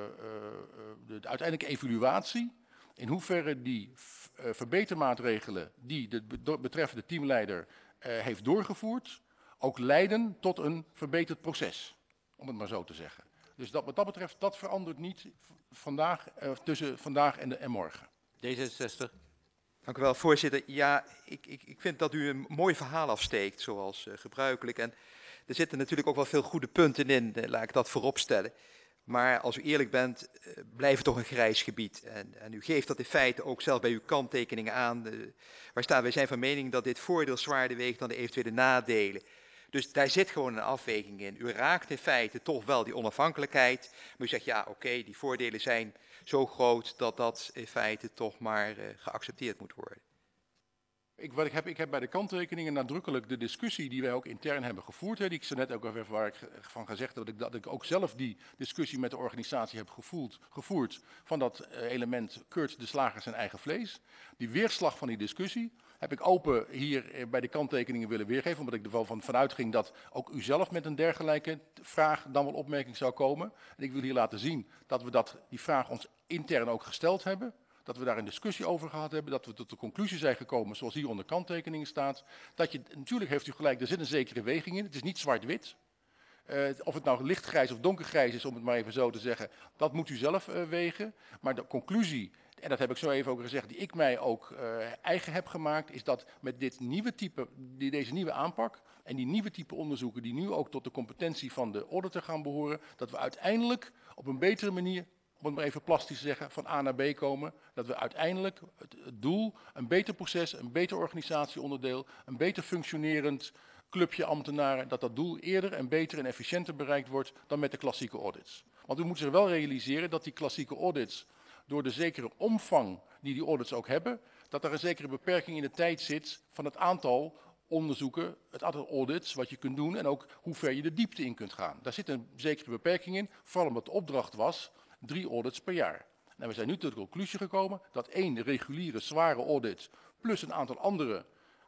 uh, de, de uiteindelijke evaluatie. In hoeverre die uh, verbetermaatregelen die de betreffende teamleider uh, heeft doorgevoerd, ook leiden tot een verbeterd proces. Om het maar zo te zeggen. Dus dat, wat dat betreft, dat verandert niet vandaag, uh, tussen vandaag en, de, en morgen. D zesenzestig. Dank u wel, voorzitter. Ja, ik, ik, ik vind dat u een mooi verhaal afsteekt, zoals uh, gebruikelijk. En er zitten natuurlijk ook wel veel goede punten in, uh, laat ik dat voorop stellen. Maar als u eerlijk bent, uh, blijft het toch een grijs gebied. En, en u geeft dat in feite ook zelf bij uw kanttekeningen aan. Uh, waar staan wij zijn van mening dat dit voordeel zwaarder weegt dan de eventuele nadelen. Dus daar zit gewoon een afweging in. U raakt in feite toch wel die onafhankelijkheid. Maar u zegt, ja, oké, okay, die voordelen zijn zo groot dat dat in feite toch maar uh, geaccepteerd moet worden. Ik, wat ik, heb, ik heb bij de kanttekeningen nadrukkelijk de discussie die wij ook intern hebben gevoerd. Hè, die ik zo net ook even waar ik van gezegd heb, dat ik, dat ik ook zelf die discussie met de organisatie heb gevoeld, gevoerd. Van dat uh, element keurt de slager zijn eigen vlees. Die weerslag van die discussie heb ik open hier bij de kanttekeningen willen weergeven. Omdat ik er wel van, vanuit ging dat ook u zelf met een dergelijke vraag dan wel opmerking zou komen. En ik wil hier laten zien dat we dat, die vraag ons intern ook gesteld hebben. Dat we daar een discussie over gehad hebben, dat we tot de conclusie zijn gekomen, zoals hier onder kanttekeningen staat. Dat je, natuurlijk heeft u gelijk, er zit een zekere weging in. Het is niet zwart-wit. Uh, of het nou lichtgrijs of donkergrijs is, om het maar even zo te zeggen, dat moet u zelf uh, wegen. Maar de conclusie, en dat heb ik zo even ook gezegd, die ik mij ook uh, eigen heb gemaakt, is dat met dit nieuwe type, die, deze nieuwe aanpak en die nieuwe type onderzoeken die nu ook tot de competentie van de auditor gaan behoren, dat we uiteindelijk op een betere manier, om het maar even plastisch te zeggen, van A naar B komen. Dat we uiteindelijk het, het doel, een beter proces, een beter organisatieonderdeel, een beter functionerend clubje ambtenaren, dat dat doel eerder en beter en efficiënter bereikt wordt dan met de klassieke audits. Want u moet zich wel realiseren dat die klassieke audits, door de zekere omvang die die audits ook hebben, dat er een zekere beperking in de tijd zit van het aantal onderzoeken, het aantal audits wat je kunt doen en ook hoe ver je de diepte in kunt gaan. Daar zit een zekere beperking in, vooral omdat de opdracht was drie audits per jaar. En we zijn nu tot de conclusie gekomen dat één reguliere zware audit plus een aantal andere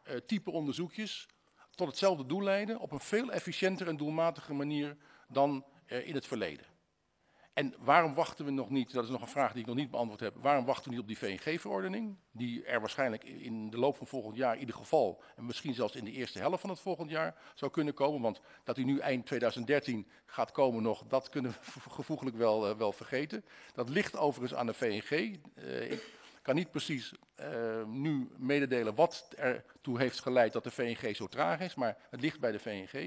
uh, type onderzoekjes tot hetzelfde doel leiden op een veel efficiënter en doelmatiger manier dan uh, in het verleden. En waarom wachten we nog niet, dat is nog een vraag die ik nog niet beantwoord heb, waarom wachten we niet op die V N G-verordening? Die er waarschijnlijk in de loop van volgend jaar in ieder geval, en misschien zelfs in de eerste helft van het volgend jaar, zou kunnen komen. Want dat die nu eind tweeduizend dertien gaat komen nog, dat kunnen we gevoeglijk wel, uh, wel vergeten. Dat ligt overigens aan de V N G. Uh, ik kan niet precies uh, nu mededelen wat ertoe heeft geleid dat de V N G zo traag is, maar het ligt bij de V N G.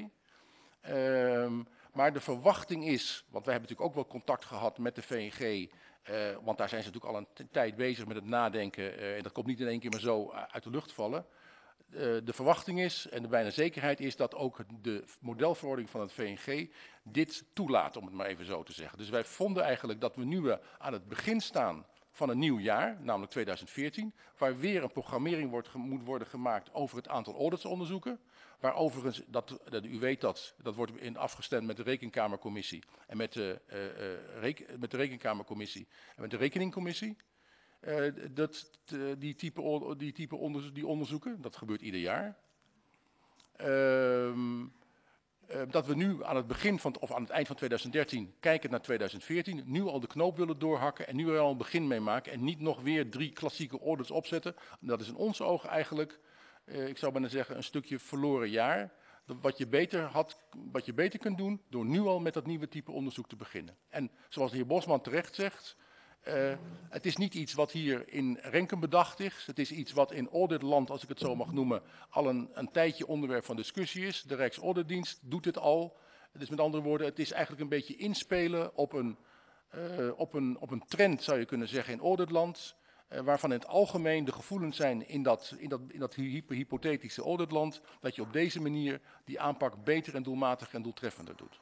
Uh, Maar de verwachting is, want wij hebben natuurlijk ook wel contact gehad met de V N G, uh, want daar zijn ze natuurlijk al een tijd bezig met het nadenken uh, en dat komt niet in één keer maar zo uit de lucht vallen. Uh, de verwachting is en de bijna zekerheid is dat ook de modelverordening van het V N G dit toelaat, om het maar even zo te zeggen. Dus wij vonden eigenlijk dat we nu aan het begin staan van een nieuw jaar, namelijk tweeduizend veertien, waar weer een programmering wordt, moet worden gemaakt over het aantal auditsonderzoeken. Waar overigens, dat, dat, u weet dat, dat wordt in afgestemd met de Rekenkamercommissie en met de, uh, uh, reken, met de Rekenkamercommissie en met de Rekeningcommissie. Uh, dat, uh, die, type, die type onderzo die onderzoeken, dat gebeurt ieder jaar. Uh, uh, dat we nu aan het begin van, of aan het eind van tweeduizend dertien, kijken naar tweeduizend veertien, nu al de knoop willen doorhakken en nu er al een begin mee maken en niet nog weer drie klassieke audits opzetten. Dat is in ons ogen eigenlijk, uh, ik zou bijna zeggen, een stukje verloren jaar. Wat je, beter had, wat je beter kunt doen door nu al met dat nieuwe type onderzoek te beginnen. En zoals de heer Bosman terecht zegt, uh, het is niet iets wat hier in Renkum bedacht is. Het is iets wat in auditland, als ik het zo mag noemen, al een, een tijdje onderwerp van discussie is. De Rijksauditdienst doet dit al. Dus met andere woorden, het is eigenlijk een beetje inspelen op een, uh, op een, op een trend, zou je kunnen zeggen, in auditland. Uh, waarvan in het algemeen de gevoelens zijn in dat, in dat, in dat hypo hypothetische auditland, dat je op deze manier die aanpak beter en doelmatiger en doeltreffender doet.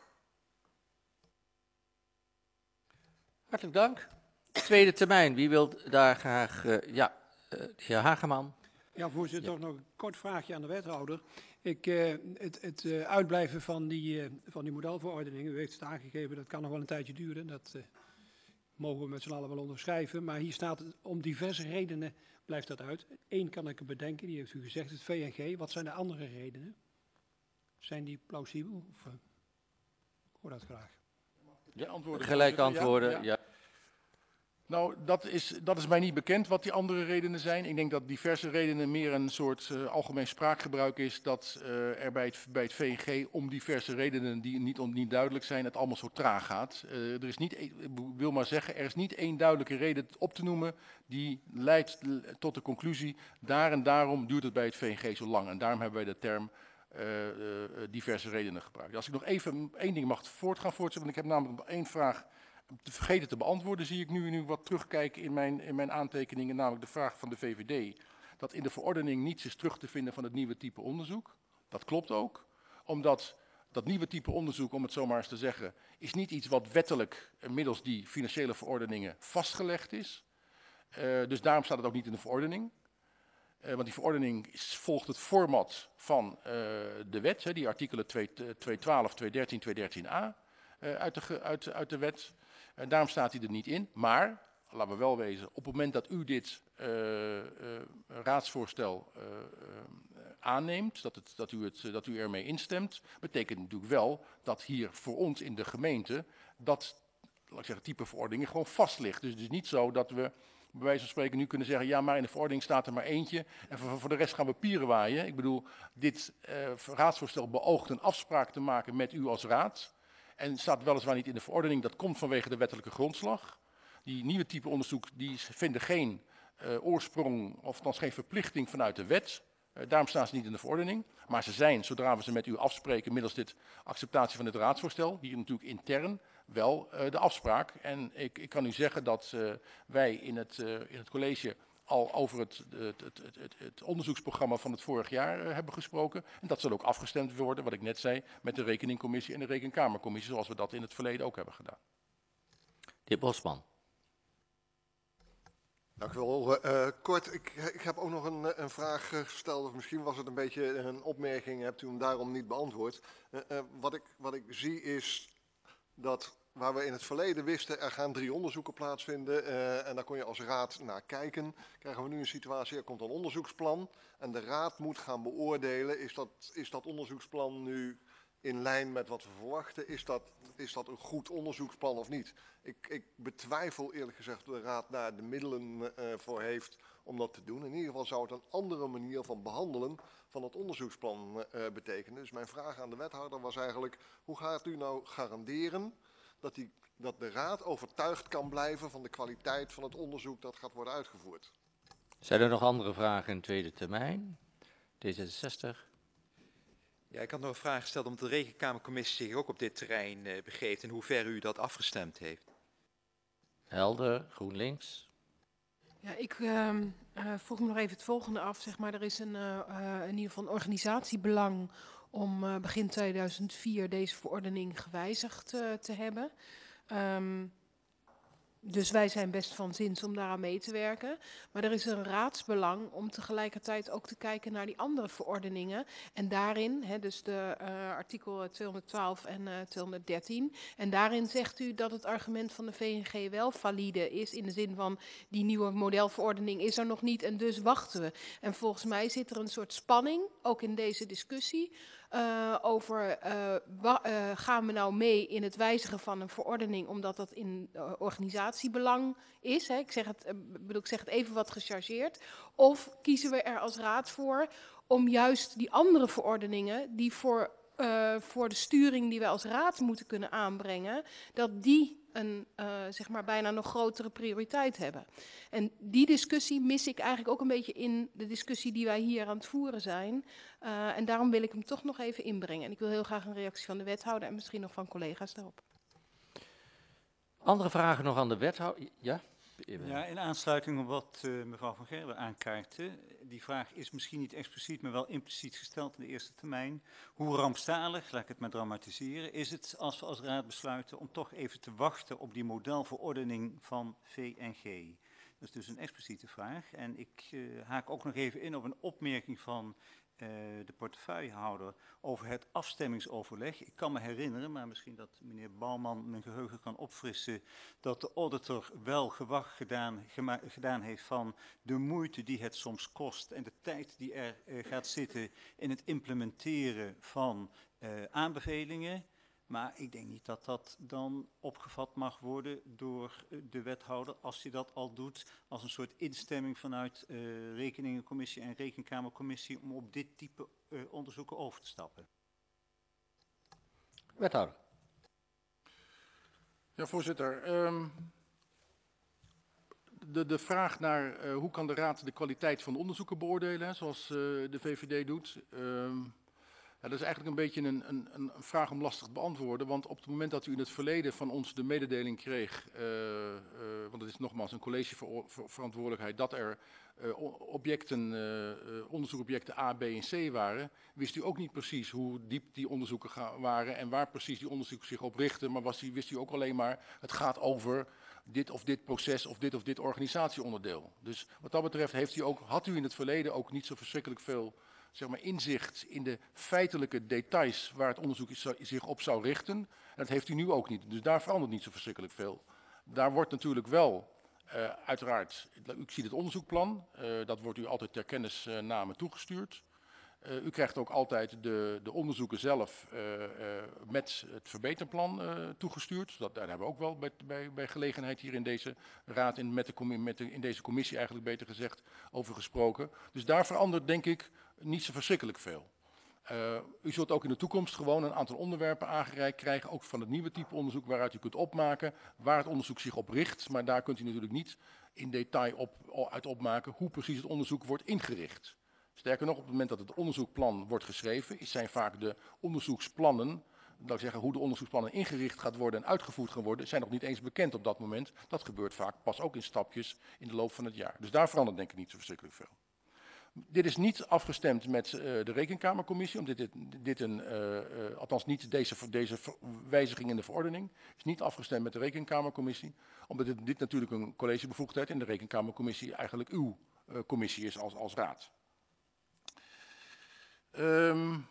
Hartelijk dank. Tweede termijn, wie wil daar graag, uh, ja, uh, de heer Hageman. Ja, voorzitter, Ja. toch nog een kort vraagje aan de wethouder. Ik, uh, het het uh, uitblijven van die, uh, van die modelverordening, u heeft het aangegeven, dat kan nog wel een tijdje duren. Dat uh, mogen we met z'n allen wel onderschrijven. Maar hier staat, om diverse redenen blijft dat uit. Eén kan ik bedenken, die heeft u gezegd, het V N G. Wat zijn de andere redenen? Zijn die plausibel? Of, uh, ik hoor dat graag. Ja, antwoorden. Gelijk antwoorden, ja. ja. Nou, dat is, dat is mij niet bekend wat die andere redenen zijn. Ik denk dat diverse redenen meer een soort uh, algemeen spraakgebruik is dat uh, er bij het, bij het V N G om diverse redenen die niet, on, niet duidelijk zijn, het allemaal zo traag gaat. Uh, er is niet, ik wil maar zeggen, er is niet één duidelijke reden op te noemen die leidt tot de conclusie, daar en daarom duurt het bij het V N G zo lang. En daarom hebben wij de term uh, uh, diverse redenen gebruikt. Als ik nog even één ding mag voortgaan voortzetten, want ik heb namelijk één vraag te vergeten te beantwoorden, zie ik nu, nu wat terugkijken in mijn, in mijn aantekeningen, namelijk de vraag van de V V D. Dat in de verordening niets is terug te vinden van het nieuwe type onderzoek. Dat klopt ook, omdat dat nieuwe type onderzoek, om het zo maar eens te zeggen, is niet iets wat wettelijk middels die financiële verordeningen vastgelegd is. Uh, dus daarom staat het ook niet in de verordening. Uh, want die verordening is, volgt het format van uh, de wet, hè, die artikelen tweehonderdtwaalf, tweehonderddertien, tweehonderddertien a uh, uit, de, uit, uit de wet. En daarom staat hij er niet in. Maar, laten we wel wezen, op het moment dat u dit uh, uh, raadsvoorstel uh, uh, aanneemt, dat, het, dat, u het, dat u ermee instemt, betekent natuurlijk wel dat hier voor ons in de gemeente dat, laat ik zeggen, type verordeningen gewoon vast ligt. Dus het is niet zo dat we bij wijze van spreken nu kunnen zeggen, ja, maar in de verordening staat er maar eentje en voor, voor de rest gaan we pieren waaien. Ik bedoel, dit uh, raadsvoorstel beoogt een afspraak te maken met u als raad. En staat weliswaar niet in de verordening, dat komt vanwege de wettelijke grondslag. Die nieuwe type onderzoek die vinden geen uh, oorsprong, of althans geen verplichting vanuit de wet. Uh, daarom staan ze niet in de verordening. Maar ze zijn, zodra we ze met u afspreken, middels dit acceptatie van het raadsvoorstel, hier natuurlijk intern, wel uh, de afspraak. En ik, ik kan u zeggen dat uh, wij in het, uh, in het college al over het, het, het, het, het onderzoeksprogramma van het vorig jaar uh, hebben gesproken. En dat zal ook afgestemd worden, wat ik net zei, met de Rekeningcommissie en de Rekenkamercommissie, zoals we dat in het verleden ook hebben gedaan. De heer Bosman. Dank u wel. Uh, kort, ik, ik heb ook nog een, een vraag gesteld, of misschien was het een beetje een opmerking, hebt u hem daarom niet beantwoord. Uh, uh, wat, ik, wat ik zie is dat waar we in het verleden wisten, er gaan drie onderzoeken plaatsvinden uh, en daar kon je als raad naar kijken, krijgen we nu een situatie, er komt een onderzoeksplan en de raad moet gaan beoordelen, is dat, is dat onderzoeksplan nu in lijn met wat we verwachten? Is dat, is dat een goed onderzoeksplan of niet? Ik, ik betwijfel eerlijk gezegd dat de raad daar de middelen uh, voor heeft om dat te doen. In ieder geval zou het een andere manier van behandelen van het onderzoeksplan uh, betekenen. Dus mijn vraag aan de wethouder was eigenlijk, hoe gaat u nou garanderen dat, die, dat de raad overtuigd kan blijven van de kwaliteit van het onderzoek dat gaat worden uitgevoerd? Zijn er nog andere vragen in tweede termijn? D zesenzestig. Ja, ik had nog een vraag gesteld omdat de Rekenkamercommissie zich ook op dit terrein uh, begeeft en hoe ver u dat afgestemd heeft. Helder, GroenLinks. Ja, ik uh, uh, vroeg me nog even het volgende af. Zeg maar, er is een, uh, uh, in ieder geval een organisatiebelang om uh, begin tweeduizend vier deze verordening gewijzigd uh, te hebben. Um, Dus wij zijn best van zins om daaraan mee te werken. Maar er is een raadsbelang om tegelijkertijd ook te kijken naar die andere verordeningen. En daarin, hè, dus de uh, artikel tweehonderdtwaalf en uh, tweehonderddertien. En daarin zegt u dat het argument van de V N G wel valide is. In de zin van die nieuwe modelverordening is er nog niet en dus wachten we. En volgens mij zit er een soort spanning, ook in deze discussie. Uh, over uh, wa, uh, gaan we nou mee in het wijzigen van een verordening omdat dat in uh, organisatiebelang is. Hè? Ik, zeg het, uh, bedoel, ik zeg het even wat gechargeerd. Of kiezen we er als raad voor om juist die andere verordeningen die voor, uh, voor de sturing die wij als raad moeten kunnen aanbrengen, dat die een uh, zeg maar bijna nog grotere prioriteit hebben. En die discussie mis ik eigenlijk ook een beetje in de discussie die wij hier aan het voeren zijn. Uh, en daarom wil ik hem toch nog even inbrengen. En ik wil heel graag een reactie van de wethouder en misschien nog van collega's daarop. Andere vragen nog aan de wethouder? Ja? Ja, in aansluiting op wat uh, mevrouw Van Gerwen aankaartte. Die vraag is misschien niet expliciet, maar wel impliciet gesteld in de eerste termijn. Hoe rampzalig, laat ik het maar dramatiseren, is het als we als raad besluiten om toch even te wachten op die modelverordening van V N G? Dat is dus een expliciete vraag. En ik uh, haak ook nog even in op een opmerking van uh, de portefeuillehouder over het afstemmingsoverleg. Ik kan me herinneren, maar misschien dat meneer Bouwman mijn geheugen kan opfrissen, dat de auditor wel gewag gedaan, gema, gedaan heeft van de moeite die het soms kost en de tijd die er uh, gaat zitten in het implementeren van uh, aanbevelingen. Maar ik denk niet dat dat dan opgevat mag worden door de wethouder, als hij dat al doet, als een soort instemming vanuit uh, Rekeningencommissie en Rekenkamercommissie om op dit type uh, onderzoeken over te stappen. Wethouder. Ja, voorzitter. Um, de, de vraag naar uh, hoe kan de Raad de kwaliteit van de onderzoeken beoordelen, zoals uh, de V V D doet. Um, Ja, dat is eigenlijk een beetje een, een, een vraag om lastig te beantwoorden, want op het moment dat u in het verleden van ons de mededeling kreeg, uh, uh, want het is nogmaals een collegeverantwoordelijkheid, dat er uh, objecten, uh, onderzoekobjecten A, B en C waren, wist u ook niet precies hoe diep die onderzoeken ga, waren en waar precies die onderzoeken zich op richten, maar was u, wist u ook alleen maar, het gaat over dit of dit proces of dit of dit organisatieonderdeel. Dus wat dat betreft heeft u ook, had u in het verleden ook niet zo verschrikkelijk veel, zeg maar, inzicht in de feitelijke details waar het onderzoek zich op zou richten. En dat heeft u nu ook niet. Dus daar verandert niet zo verschrikkelijk veel. Daar wordt natuurlijk wel, uh, uiteraard, u ziet het onderzoekplan. Uh, dat wordt u altijd ter kennisname toegestuurd. Uh, u krijgt ook altijd de, de onderzoeken zelf uh, uh, met het verbeterplan uh, toegestuurd. Dat, daar hebben we ook wel bij, bij, bij gelegenheid hier in deze raad en met de, met de, in deze commissie eigenlijk beter gezegd over gesproken. Dus daar verandert denk ik niet zo verschrikkelijk veel. Uh, u zult ook in de toekomst gewoon een aantal onderwerpen aangereikt krijgen, ook van het nieuwe type onderzoek waaruit u kunt opmaken waar het onderzoek zich op richt. Maar daar kunt u natuurlijk niet in detail op, uit opmaken hoe precies het onderzoek wordt ingericht. Sterker nog, op het moment dat het onderzoekplan wordt geschreven, zijn vaak de onderzoeksplannen, dat ik zeggen, hoe de onderzoeksplannen ingericht gaat worden en uitgevoerd gaan worden, zijn nog niet eens bekend op dat moment. Dat gebeurt vaak pas ook in stapjes in de loop van het jaar. Dus daar verandert denk ik niet zo verschrikkelijk veel. Dit is niet afgestemd met uh, de Rekenkamercommissie, omdat dit, dit, dit een, uh, uh, althans niet deze, deze wijziging in de verordening, is niet afgestemd met de Rekenkamercommissie, omdat dit, dit natuurlijk een collegebevoegdheid en de Rekenkamercommissie eigenlijk uw uh, commissie is als, als raad. Um,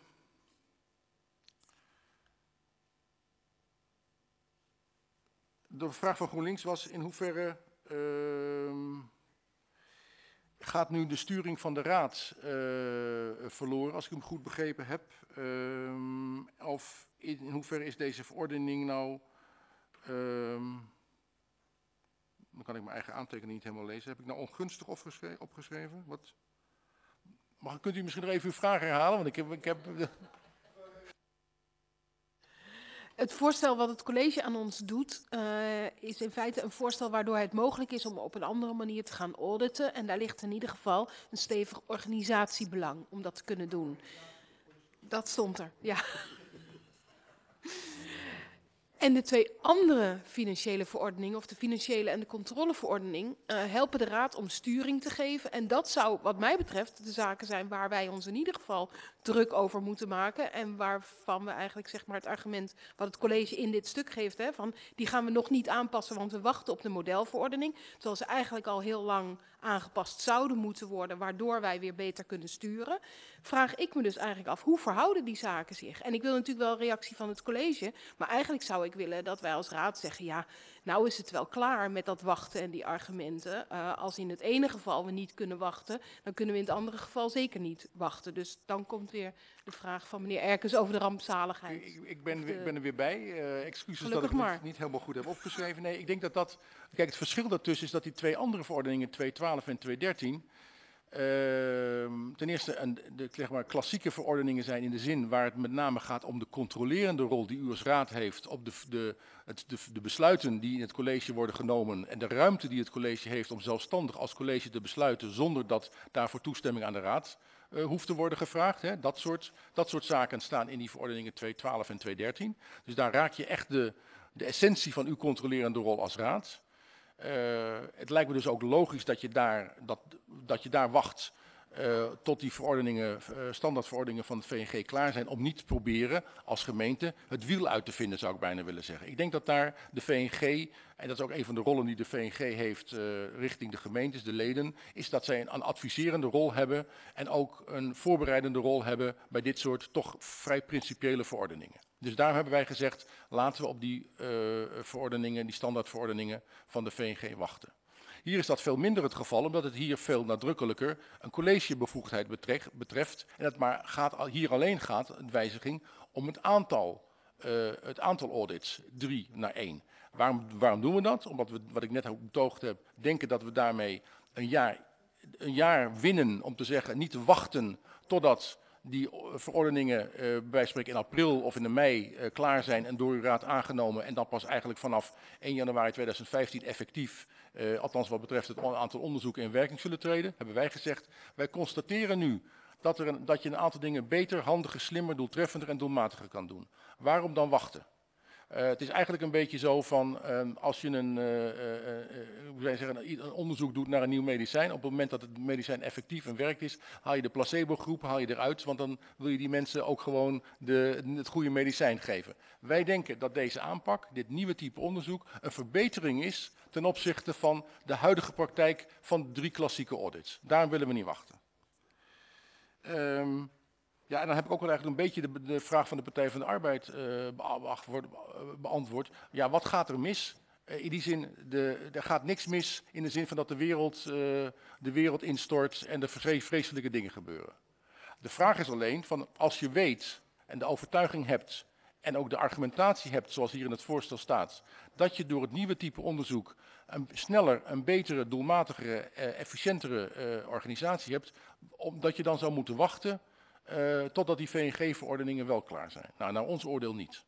de vraag van GroenLinks was in hoeverre uh, gaat nu de sturing van de raad uh, verloren, als ik hem goed begrepen heb. Uh, of in, in hoeverre is deze verordening nou... Uh, dan kan ik mijn eigen aantekening niet helemaal lezen. Heb ik nou ongunstig opgeschreven? opgeschreven? Wat? Mag, kunt u misschien nog even uw vraag herhalen? Want ik heb... Ik heb Het voorstel wat het college aan ons doet, uh, is in feite een voorstel waardoor het mogelijk is om op een andere manier te gaan auditen. En daar ligt in ieder geval een stevig organisatiebelang om dat te kunnen doen. Dat stond er, ja. En de twee andere financiële verordeningen, of de financiële en de controleverordening, uh, helpen de raad om sturing te geven. En dat zou, wat mij betreft, de zaken zijn waar wij ons in ieder geval druk over moeten maken. En waarvan we eigenlijk, zeg maar, het argument wat het college in dit stuk geeft, hè, van die gaan we nog niet aanpassen, want we wachten op de modelverordening. Terwijl ze eigenlijk al heel lang aangepast zouden moeten worden, waardoor wij weer beter kunnen sturen. Vraag ik me dus eigenlijk af, hoe verhouden die zaken zich? En ik wil natuurlijk wel reactie van het college, maar eigenlijk zou ik willen dat wij als raad zeggen, ja, nou is het wel klaar met dat wachten en die argumenten. Uh, als in het ene geval we niet kunnen wachten, dan kunnen we in het andere geval zeker niet wachten. Dus dan komt weer de vraag van meneer Erkens over de rampzaligheid. Ik, ik, ben, de, ik ben er weer bij. Uh, excuses Gelukkig dat ik maar. het niet helemaal goed heb opgeschreven. Nee, ik denk dat dat... Kijk, het verschil daartussen is dat die twee andere verordeningen, twee twaalf en twee dertien... Uh, ten eerste een, de zeg maar, klassieke verordeningen zijn in de zin waar het met name gaat om de controlerende rol die u als raad heeft op de, de, het, de, de besluiten die in het college worden genomen en de ruimte die het college heeft om zelfstandig als college te besluiten zonder dat daarvoor toestemming aan de raad uh, hoeft te worden gevraagd. Hè. Dat, soort, dat soort zaken staan in die verordeningen twee twaalf en twee dertien. Dus daar raak je echt de, de essentie van uw controlerende rol als raad. Uh, het lijkt me dus ook logisch dat je daar, dat, dat je daar wacht uh, tot die verordeningen, uh, standaardverordeningen van het V N G klaar zijn, om niet te proberen als gemeente het wiel uit te vinden, zou ik bijna willen zeggen. Ik denk dat daar de V N G, en dat is ook een van de rollen die de V N G heeft uh, richting de gemeentes, de leden, is dat zij een, een adviserende rol hebben en ook een voorbereidende rol hebben bij dit soort toch vrij principiële verordeningen. Dus daar hebben wij gezegd, laten we op die uh, verordeningen, die standaardverordeningen van de V N G wachten. Hier is dat veel minder het geval, omdat het hier veel nadrukkelijker een collegebevoegdheid betreft, betreft en het maar gaat, hier alleen gaat, een wijziging, om het aantal, uh, het aantal audits, drie naar één. Waarom, waarom doen we dat? Omdat we, wat ik net ook betoogd heb, denken dat we daarmee een jaar, een jaar winnen om te zeggen, niet te wachten totdat die verordeningen uh, bij wijze van spreken in april of in de mei uh, klaar zijn en door uw raad aangenomen en dan pas eigenlijk vanaf één januari tweeduizend vijftien effectief, uh, althans wat betreft het aantal onderzoeken in werking zullen treden, hebben wij gezegd, wij constateren nu dat, er een, dat je een aantal dingen beter, handiger, slimmer, doeltreffender en doelmatiger kan doen. Waarom dan wachten? Uh, het is eigenlijk een beetje zo van, uh, als je een, uh, uh, uh, hoe zou je zeggen, een, een onderzoek doet naar een nieuw medicijn, op het moment dat het medicijn effectief en werkt is, haal je de placebo-groep haal je eruit, want dan wil je die mensen ook gewoon de, het goede medicijn geven. Wij denken dat deze aanpak, dit nieuwe type onderzoek, een verbetering is ten opzichte van de huidige praktijk van de drie klassieke audits. Daar willen we niet wachten. Um, Ja, en dan heb ik ook wel eigenlijk een beetje de, de vraag van de Partij van de Arbeid uh, beantwoord. Ja, wat gaat er mis? Uh, in die zin, de, er gaat niks mis in de zin van dat de wereld, uh, de wereld instort en er vreselijke dingen gebeuren. De vraag is alleen, van als je weet en de overtuiging hebt en ook de argumentatie hebt, zoals hier in het voorstel staat, dat je door het nieuwe type onderzoek een sneller, een betere, doelmatigere, uh, efficiëntere uh, organisatie hebt, omdat je dan zou moeten wachten Uh, totdat die V N G-verordeningen wel klaar zijn. Nou, naar ons oordeel niet.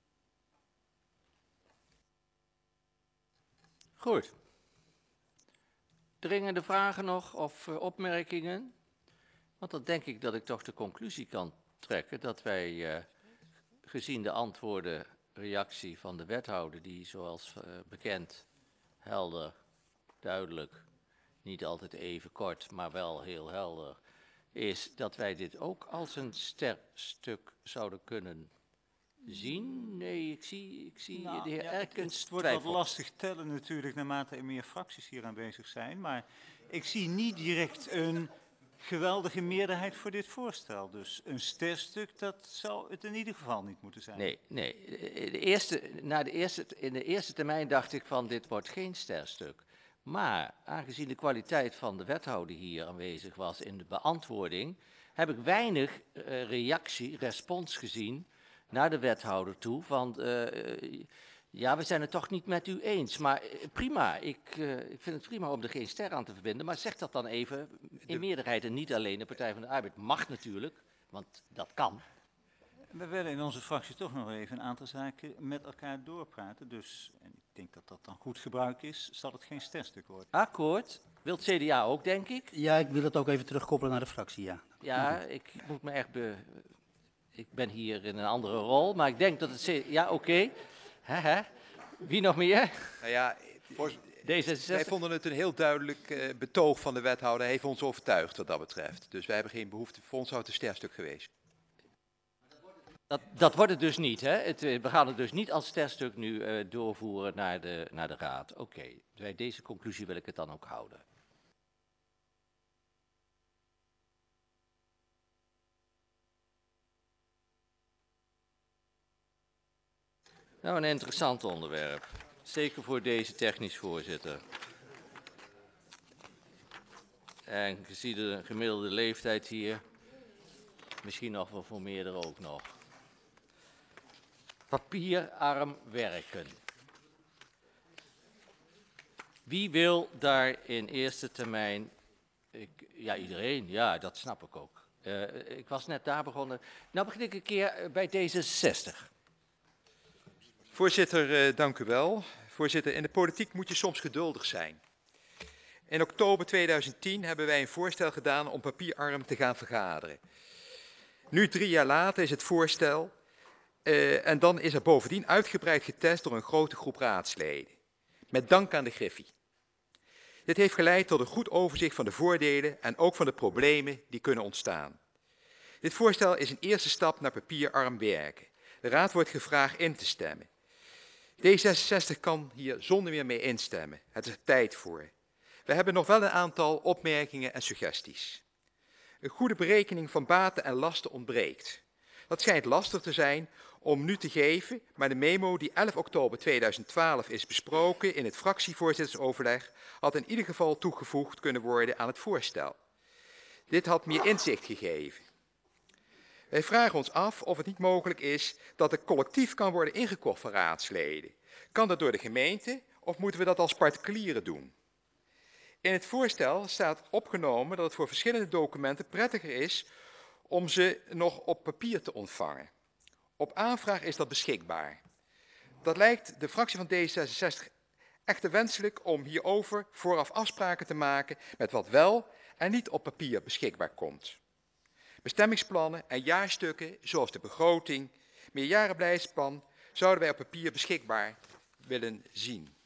Goed. Dringende vragen nog of uh, opmerkingen? Want dan denk ik dat ik toch de conclusie kan trekken dat wij, uh, gezien de antwoorden, reactie van de wethouder, die zoals uh, bekend, helder, duidelijk, niet altijd even kort, maar wel heel helder, is dat wij dit ook als een sterkstuk zouden kunnen zien. Nee, ik zie, ik zie nou, de heer ja, Erkens het wordt wat lastig tellen natuurlijk naarmate er meer fracties hier aanwezig zijn. Maar ik zie niet direct een geweldige meerderheid voor dit voorstel. Dus een sterstuk, dat zou het in ieder geval niet moeten zijn. Nee, nee. De eerste, na de eerste, in de eerste termijn dacht ik van dit wordt geen sterstuk. Maar aangezien de kwaliteit van de wethouder hier aanwezig was in de beantwoording, heb ik weinig uh, reactie, respons gezien naar de wethouder toe. Van uh, ja, we zijn het toch niet met u eens. Maar uh, prima, ik, uh, ik vind het prima om er geen ster aan te verbinden. Maar zeg dat dan even in meerderheid en niet alleen de Partij van de Arbeid. Mag natuurlijk, want dat kan. We willen in onze fractie toch nog even een aantal zaken met elkaar doorpraten. Dus, en ik denk dat dat dan goed gebruik is, zal het geen sterstuk worden. Akkoord. Wilt C D A ook, denk ik? Ja, ik wil het ook even terugkoppelen naar de fractie, ja. Ja, ik moet me echt be... Ik ben hier in een andere rol, maar ik denk dat het... C... Ja, oké. Okay. Wie nog meer? Nou ja, D zesenzestig. wij vonden het een heel duidelijk uh, betoog van de wethouder. Hij heeft ons overtuigd wat dat betreft. Dus wij hebben geen behoefte. Voor ons zou het een sterstuk geweest. Dat, dat wordt het dus niet, hè? Het, we gaan het dus niet als sterstuk nu uh, doorvoeren naar de, naar de raad. Oké, okay. Bij deze conclusie wil ik het dan ook houden. Nou, een interessant onderwerp. Zeker voor deze technisch voorzitter. En gezien de gemiddelde leeftijd hier, misschien nog wel voor meerdere ook nog. Papierarm werken. Wie wil daar in eerste termijn... Ik, ja, iedereen. Ja, dat snap ik ook. Uh, ik was net daar begonnen. Nou begin ik een keer bij D zesenzestig. Voorzitter, uh, dank u wel. Voorzitter, in de politiek moet je soms geduldig zijn. In oktober tweeduizend tien hebben wij een voorstel gedaan om papierarm te gaan vergaderen. Nu, drie jaar later, is het voorstel... Uh, en dan is er bovendien uitgebreid getest door een grote groep raadsleden. Met dank aan de Griffie. Dit heeft geleid tot een goed overzicht van de voordelen en ook van de problemen die kunnen ontstaan. Dit voorstel is een eerste stap naar papierarm werken. De raad wordt gevraagd in te stemmen. D zesenzestig kan hier zonder meer mee instemmen. Het is er tijd voor. We hebben nog wel een aantal opmerkingen en suggesties. Een goede berekening van baten en lasten ontbreekt. Dat schijnt lastig te zijn om nu te geven, maar de memo die elf oktober tweeduizend twaalf is besproken in het fractievoorzittersoverleg had in ieder geval toegevoegd kunnen worden aan het voorstel. Dit had meer inzicht gegeven. Wij vragen ons af of het niet mogelijk is dat er collectief kan worden ingekocht van raadsleden. Kan dat door de gemeente of moeten we dat als particulieren doen? In het voorstel staat opgenomen dat het voor verschillende documenten prettiger is om ze nog op papier te ontvangen. Op aanvraag is dat beschikbaar. Dat lijkt de fractie van D zesenzestig echter wenselijk om hierover vooraf afspraken te maken met wat wel en niet op papier beschikbaar komt. Bestemmingsplannen en jaarstukken, zoals de begroting, meerjarenbeleidsplan, zouden wij op papier beschikbaar willen zien.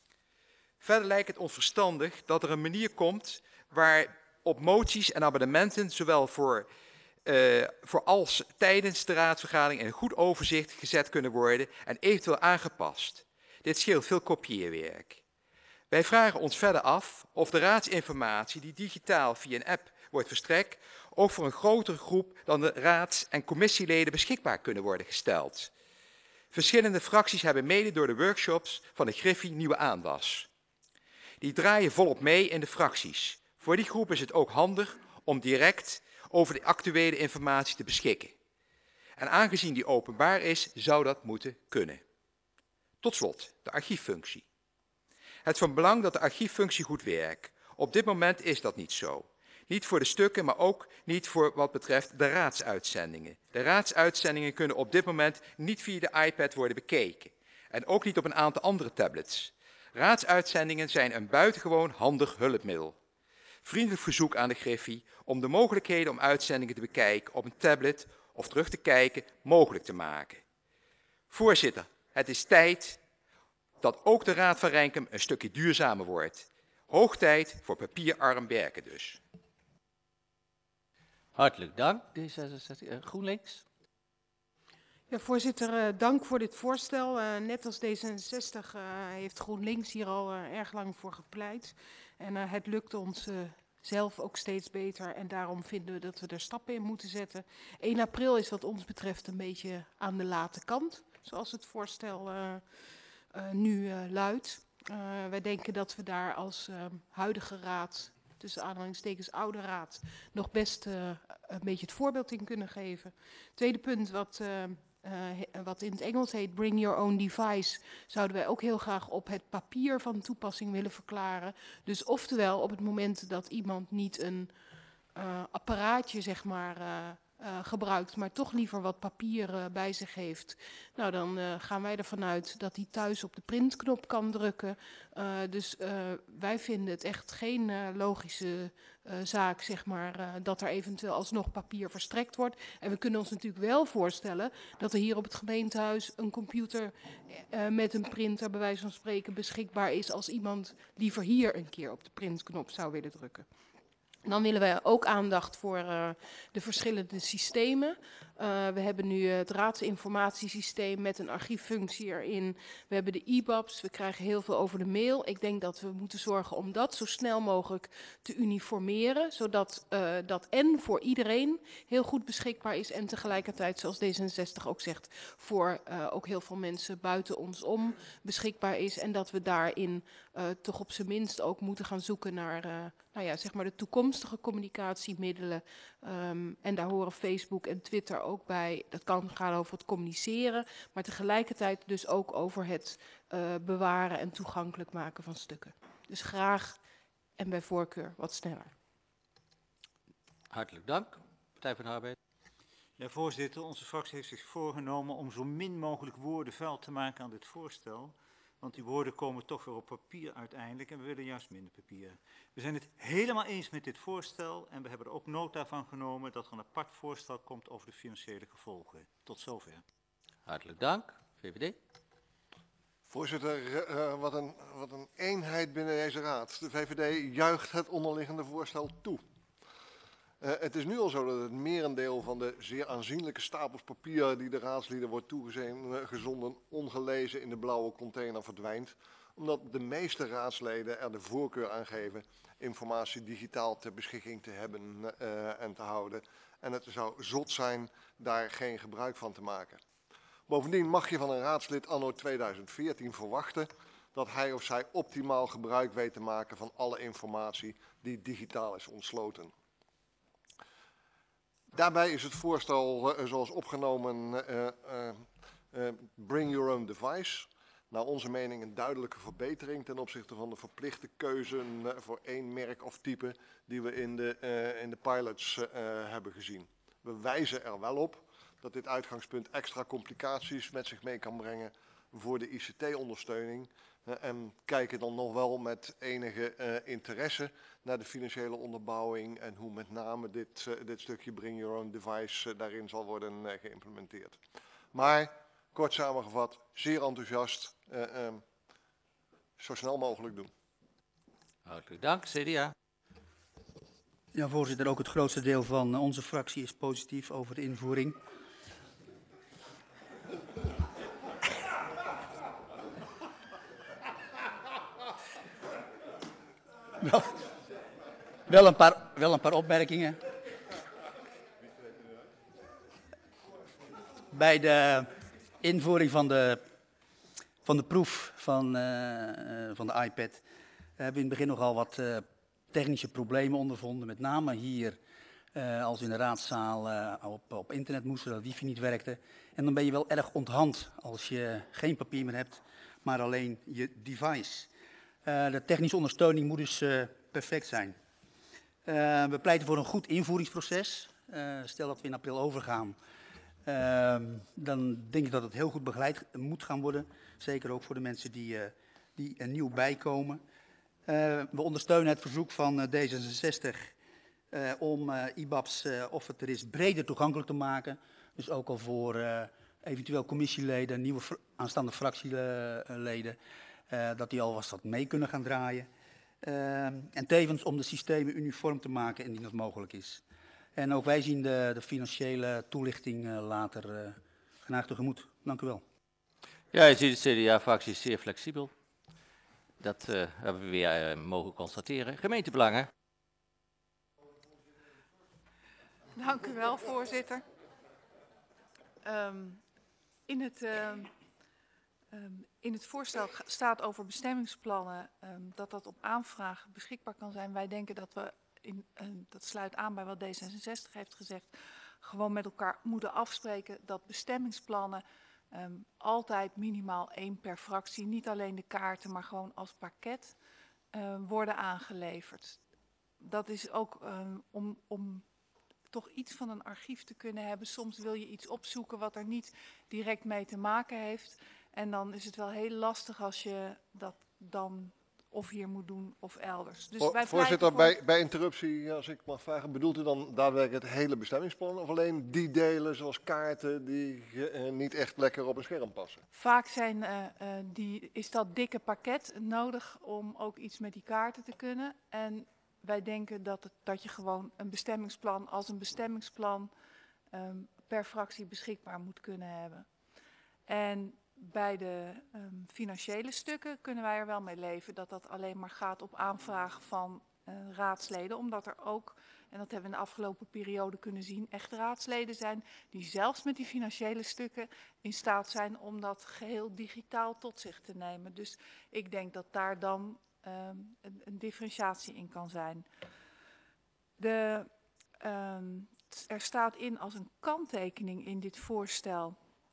Verder lijkt het ons verstandig dat er een manier komt waarop moties en amendementen zowel voor, uh, voor als tijdens de raadsvergadering in een goed overzicht gezet kunnen worden en eventueel aangepast. Dit scheelt veel kopieerwerk. Wij vragen ons verder af of de raadsinformatie die digitaal via een app wordt verstrekt ook voor een grotere groep dan de raads- en commissieleden beschikbaar kunnen worden gesteld. Verschillende fracties hebben mede door de workshops van de Griffie nieuwe aanwas. Die draaien volop mee in de fracties. Voor die groep is het ook handig om direct over de actuele informatie te beschikken. En aangezien die openbaar is, zou dat moeten kunnen. Tot slot, de archieffunctie. Het is van belang dat de archieffunctie goed werkt. Op dit moment is dat niet zo. Niet voor de stukken, maar ook niet voor wat betreft de raadsuitzendingen. De raadsuitzendingen kunnen op dit moment niet via de iPad worden bekeken. En ook niet op een aantal andere tablets. Raadsuitzendingen zijn een buitengewoon handig hulpmiddel. Vriendelijk verzoek aan de Griffie om de mogelijkheden om uitzendingen te bekijken op een tablet of terug te kijken mogelijk te maken. Voorzitter, het is tijd dat ook de Raad van Renkum een stukje duurzamer wordt. Hoog tijd voor papierarm werken dus. Hartelijk dank, D zesenzestig. Uh, GroenLinks. Ja, voorzitter, uh, dank voor dit voorstel. Uh, net als D zesenzestig uh, heeft GroenLinks hier al uh, erg lang voor gepleit. En uh, het lukt ons uh, zelf ook steeds beter. En daarom vinden we dat we er stappen in moeten zetten. één april is wat ons betreft een beetje aan de late kant, zoals het voorstel uh, uh, nu uh, luidt. Uh, wij denken dat we daar als uh, huidige raad, tussen aanhalingstekens oude raad, nog best uh, een beetje het voorbeeld in kunnen geven. Tweede punt, wat, uh, uh, wat in het Engels heet bring your own device, zouden wij ook heel graag op het papier van toepassing willen verklaren. Dus oftewel op het moment dat iemand niet een uh, apparaatje, zeg maar, uh, Uh, gebruikt, maar toch liever wat papier uh, bij zich heeft. Nou, dan uh, gaan wij ervan uit dat hij thuis op de printknop kan drukken. Uh, dus uh, wij vinden het echt geen uh, logische uh, zaak, zeg maar, uh, dat er eventueel alsnog papier verstrekt wordt. En we kunnen ons natuurlijk wel voorstellen dat er hier op het gemeentehuis een computer uh, met een printer, bij wijze van spreken, beschikbaar is als iemand liever hier een keer op de printknop zou willen drukken. Dan willen wij ook aandacht voor uh, de verschillende systemen. Uh, we hebben nu het raadsinformatiesysteem met een archieffunctie erin. We hebben de e babs, we krijgen heel veel over de mail. Ik denk dat we moeten zorgen om dat zo snel mogelijk te uniformeren. Zodat uh, dat en voor iedereen heel goed beschikbaar is. En tegelijkertijd, zoals D zesenzestig ook zegt, voor uh, ook heel veel mensen buiten ons om beschikbaar is. En dat we daarin uh, toch op zijn minst ook moeten gaan zoeken naar uh, nou ja, zeg maar de toekomstige communicatiemiddelen. Um, en daar horen Facebook en Twitter ook bij. Dat kan gaan over het communiceren, maar tegelijkertijd dus ook over het uh, bewaren en toegankelijk maken van stukken. Dus graag en bij voorkeur wat sneller. Hartelijk dank. Partij van de Arbeid. Ja, voorzitter, onze fractie heeft zich voorgenomen om zo min mogelijk woorden vuil te maken aan dit voorstel. Want die woorden komen toch weer op papier uiteindelijk en we willen juist minder papier. We zijn het helemaal eens met dit voorstel en we hebben er ook nota van genomen dat er een apart voorstel komt over de financiële gevolgen. Tot zover. Hartelijk dank. V V D. Voorzitter, uh, wat, een, wat een eenheid binnen deze raad. De V V D juicht het onderliggende voorstel toe. Uh, het is nu al zo dat het merendeel van de zeer aanzienlijke stapels papier die de raadslieden wordt toegezonden ongelezen in de blauwe container verdwijnt. Omdat de meeste raadsleden er de voorkeur aan geven informatie digitaal ter beschikking te hebben uh, en te houden. En het zou zot zijn daar geen gebruik van te maken. Bovendien mag je van een raadslid anno tweeduizend veertien verwachten dat hij of zij optimaal gebruik weet te maken van alle informatie die digitaal is ontsloten. Daarbij is het voorstel uh, zoals opgenomen uh, uh, uh, bring your own device naar onze mening een duidelijke verbetering ten opzichte van de verplichte keuze uh, voor één merk of type die we in de, uh, in de pilots uh, hebben gezien. We wijzen er wel op dat dit uitgangspunt extra complicaties met zich mee kan brengen voor de I C T-ondersteuning. Uh, en kijken dan nog wel met enige uh, interesse naar de financiële onderbouwing en hoe met name dit, uh, dit stukje bring your own device uh, daarin zal worden uh, geïmplementeerd. Maar, kort samengevat, zeer enthousiast, uh, uh, zo snel mogelijk doen. Hartelijk dank, C D A. Ja, voorzitter, ook het grootste deel van onze fractie is positief over de invoering. Wel, wel, een paar, wel een paar opmerkingen. Bij de invoering van de, van de proef van, uh, van de iPad hebben we in het begin nogal wat uh, technische problemen ondervonden. Met name hier, uh, als we in de raadzaal uh, op, op internet moesten, dat wifi niet werkte. En dan ben je wel erg onthand als je geen papier meer hebt, maar alleen je device. Uh, de technische ondersteuning moet dus uh, perfect zijn. Uh, we pleiten voor een goed invoeringsproces. Uh, stel dat we in april overgaan, uh, dan denk ik dat het heel goed begeleid moet gaan worden. Zeker ook voor de mensen die, uh, die er nieuw bijkomen. Uh, we ondersteunen het verzoek van uh, D zesenzestig uh, om uh, I B A B's, uh, of het er is, breder toegankelijk te maken. Dus ook al voor uh, eventueel commissieleden, nieuwe fr- aanstaande fractieleden. Uh, dat die alvast wat mee kunnen gaan draaien. Uh, en tevens om de systemen uniform te maken indien dat mogelijk is. En ook wij zien de, de financiële toelichting uh, later uh, graag tegemoet. Dank u wel. Ja, je ziet de C D A-fractie is zeer flexibel. Dat uh, hebben we weer uh, mogen constateren. Gemeentebelangen. Dank u wel, voorzitter. Um, in, het, uh, um, in het voorstel staat over bestemmingsplannen um, dat dat op aanvraag beschikbaar kan zijn. Wij denken dat we, in, uh, dat sluit aan bij wat D zesenzestig heeft gezegd, gewoon met elkaar moeten afspreken dat bestemmingsplannen um, altijd minimaal één per fractie, niet alleen de kaarten, maar gewoon als pakket uh, worden aangeleverd. Dat is ook um, om... om toch iets van een archief te kunnen hebben. Soms wil je iets opzoeken wat er niet direct mee te maken heeft. En dan is het wel heel lastig als je dat dan of hier moet doen of elders. Dus wij Voorzitter, voor... bij, bij interruptie, als ik mag vragen, bedoelt u dan daadwerkelijk het hele bestemmingsplan of alleen die delen zoals kaarten die uh, niet echt lekker op een scherm passen? Vaak zijn, uh, uh, die, is dat dikke pakket nodig om ook iets met die kaarten te kunnen. En wij denken dat, het, dat je gewoon een bestemmingsplan als een bestemmingsplan um, per fractie beschikbaar moet kunnen hebben. En bij de um, financiële stukken kunnen wij er wel mee leven dat dat alleen maar gaat op aanvraag van uh, raadsleden. Omdat er ook, en dat hebben we in de afgelopen periode kunnen zien, echt raadsleden zijn die zelfs met die financiële stukken in staat zijn om dat geheel digitaal tot zich te nemen. Dus ik denk dat daar dan Um, een, een differentiatie in kan zijn. De, um, er staat in als een kanttekening in dit voorstel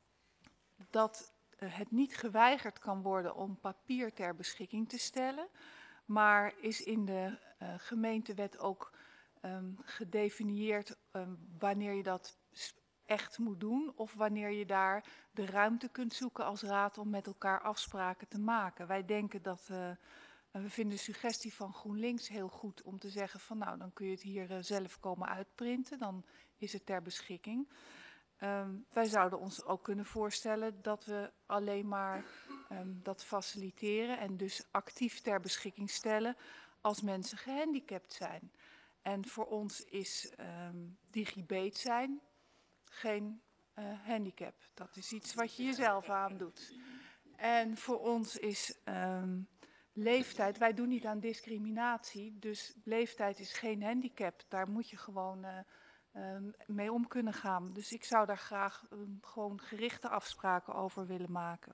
dat uh, het niet geweigerd kan worden om papier ter beschikking te stellen, maar is in de uh, gemeentewet ook um, gedefinieerd um, wanneer je dat echt moet doen of wanneer je daar de ruimte kunt zoeken als raad om met elkaar afspraken te maken. Wij denken dat uh, we vinden de suggestie van GroenLinks heel goed om te zeggen van nou, dan kun je het hier uh, zelf komen uitprinten, dan is het ter beschikking. Um, wij zouden ons ook kunnen voorstellen dat we alleen maar um, dat faciliteren en dus actief ter beschikking stellen als mensen gehandicapt zijn. En voor ons is um, digibet zijn geen uh, handicap. Dat is iets wat je jezelf aandoet. En voor ons is um, leeftijd, wij doen niet aan discriminatie, dus leeftijd is geen handicap. Daar moet je gewoon uh, um, mee om kunnen gaan. Dus ik zou daar graag um, gewoon gerichte afspraken over willen maken.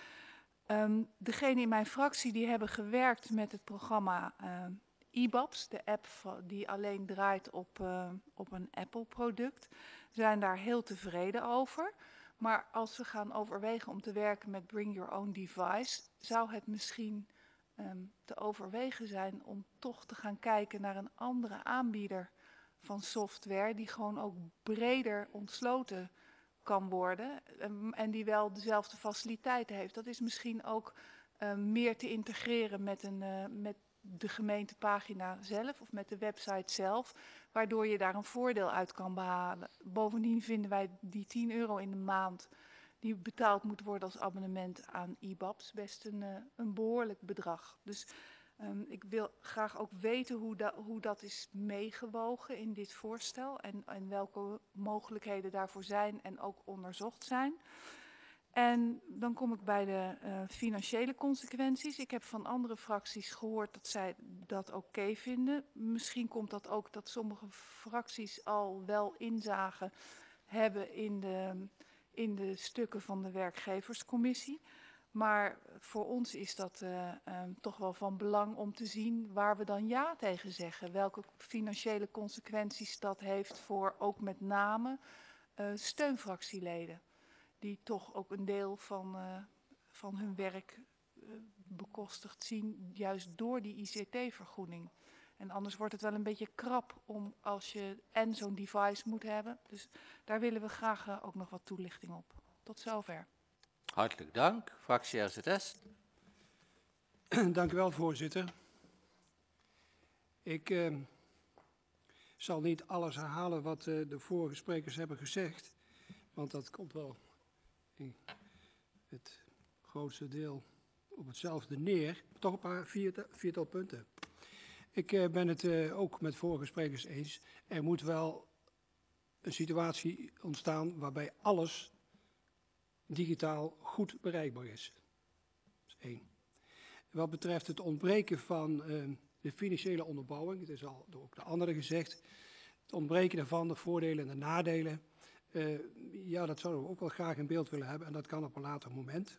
Um, degenen in mijn fractie die hebben gewerkt met het programma uh, I B A P S, de app die alleen draait op, uh, op een Apple-product, zijn daar heel tevreden over. Maar als we gaan overwegen om te werken met Bring Your Own Device, zou het misschien um, te overwegen zijn om toch te gaan kijken naar een andere aanbieder van software die gewoon ook breder ontsloten kan worden um, en die wel dezelfde faciliteiten heeft. Dat is misschien ook um, meer te integreren met, een, uh, met de gemeentepagina zelf of met de website zelf, waardoor je daar een voordeel uit kan behalen. Bovendien vinden wij die tien euro in de maand die betaald moet worden als abonnement aan I B A P S best een, uh, een behoorlijk bedrag. Dus um, ik wil graag ook weten hoe, da hoe dat is meegewogen in dit voorstel en, en welke mogelijkheden daarvoor zijn en ook onderzocht zijn. En dan kom ik bij de uh, financiële consequenties. Ik heb van andere fracties gehoord dat zij dat oké okay vinden. Misschien komt dat ook dat sommige fracties al wel inzage hebben in de, in de stukken van de werkgeverscommissie. Maar voor ons is dat uh, um, toch wel van belang om te zien waar we dan ja tegen zeggen. Welke financiële consequenties dat heeft voor ook met name uh, steunfractieleden. Die toch ook een deel van, uh, van hun werk uh, bekostigd zien, juist door die I C T-vergoeding. En anders wordt het wel een beetje krap om als je en zo'n device moet hebben. Dus daar willen we graag uh, ook nog wat toelichting op. Tot zover. Hartelijk dank. Fractie R Z S. Dank u wel, voorzitter. Ik uh, zal niet alles herhalen wat uh, de vorige sprekers hebben gezegd, want dat komt wel in het grootste deel op hetzelfde neer. Toch een paar vier, viertal punten. Ik uh, ben het uh, ook met vorige sprekers eens. Er moet wel een situatie ontstaan waarbij alles digitaal goed bereikbaar is. Dat is één. Wat betreft het ontbreken van uh, de financiële onderbouwing, het is al door ook de anderen gezegd, het ontbreken daarvan, de voordelen en de nadelen, uh, ja, dat zouden we ook wel graag in beeld willen hebben en dat kan op een later moment.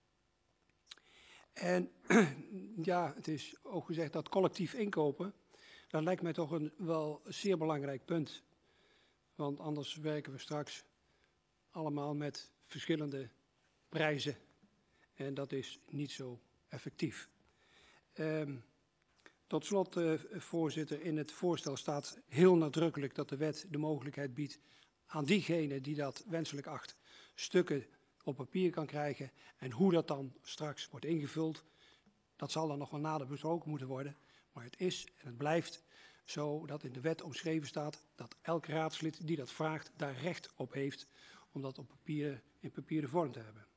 En ja, het is ook gezegd dat collectief inkopen, dat lijkt mij toch een wel zeer belangrijk punt. Want anders werken we straks allemaal met verschillende prijzen en dat is niet zo effectief. Um, tot slot, uh, voorzitter, in het voorstel staat heel nadrukkelijk dat de wet de mogelijkheid biedt aan diegene die dat wenselijk acht, stukken op papier kan krijgen. En hoe dat dan straks wordt ingevuld, dat zal dan nog wel nader besproken moeten worden. Maar het is en het blijft zo dat in de wet omschreven staat dat elk raadslid die dat vraagt daar recht op heeft om dat op papier, in papieren vorm te hebben.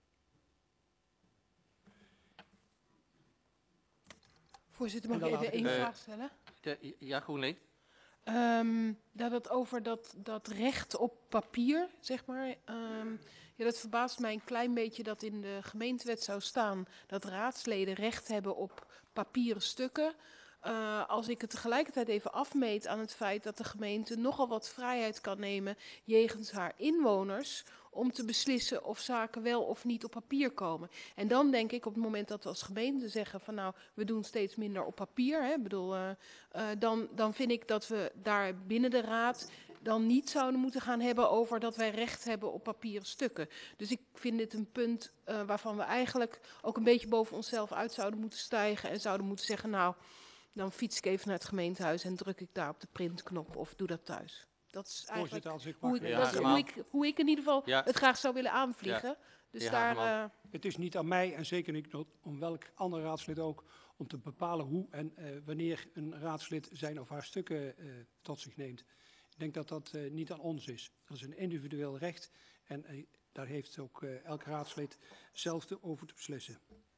Voorzitter, mag ik even één uh, vraag stellen? De, ja, GroenLinks. Um, dat het over dat, dat recht op papier, zeg maar. Um, ja, dat verbaast mij een klein beetje dat in de gemeentewet zou staan dat raadsleden recht hebben op papieren stukken. Uh, als ik het tegelijkertijd even afmeet aan het feit dat de gemeente nogal wat vrijheid kan nemen jegens haar inwoners om te beslissen of zaken wel of niet op papier komen. En dan denk ik op het moment dat we als gemeente zeggen van nou, we doen steeds minder op papier, hè, bedoel, uh, uh, dan, dan vind ik dat we daar binnen de raad dan niet zouden moeten gaan hebben over dat wij recht hebben op papieren stukken. Dus ik vind dit een punt uh, waarvan we eigenlijk ook een beetje boven onszelf uit zouden moeten stijgen en zouden moeten zeggen nou, dan fiets ik even naar het gemeentehuis en druk ik daar op de printknop of doe dat thuis. Dat is eigenlijk als ik hoe, ik, ja, dat is hoe, ik, hoe ik in ieder geval ja. het graag zou willen aanvliegen. Ja. Dus Ja, daar, uh, het is niet aan mij en zeker niet om welk ander raadslid ook om te bepalen hoe en uh, wanneer een raadslid zijn of haar stukken uh, tot zich neemt. Ik denk dat dat uh, niet aan ons is. Dat is een individueel recht en uh, daar heeft ook uh, elk raadslid zelf te, over te beslissen.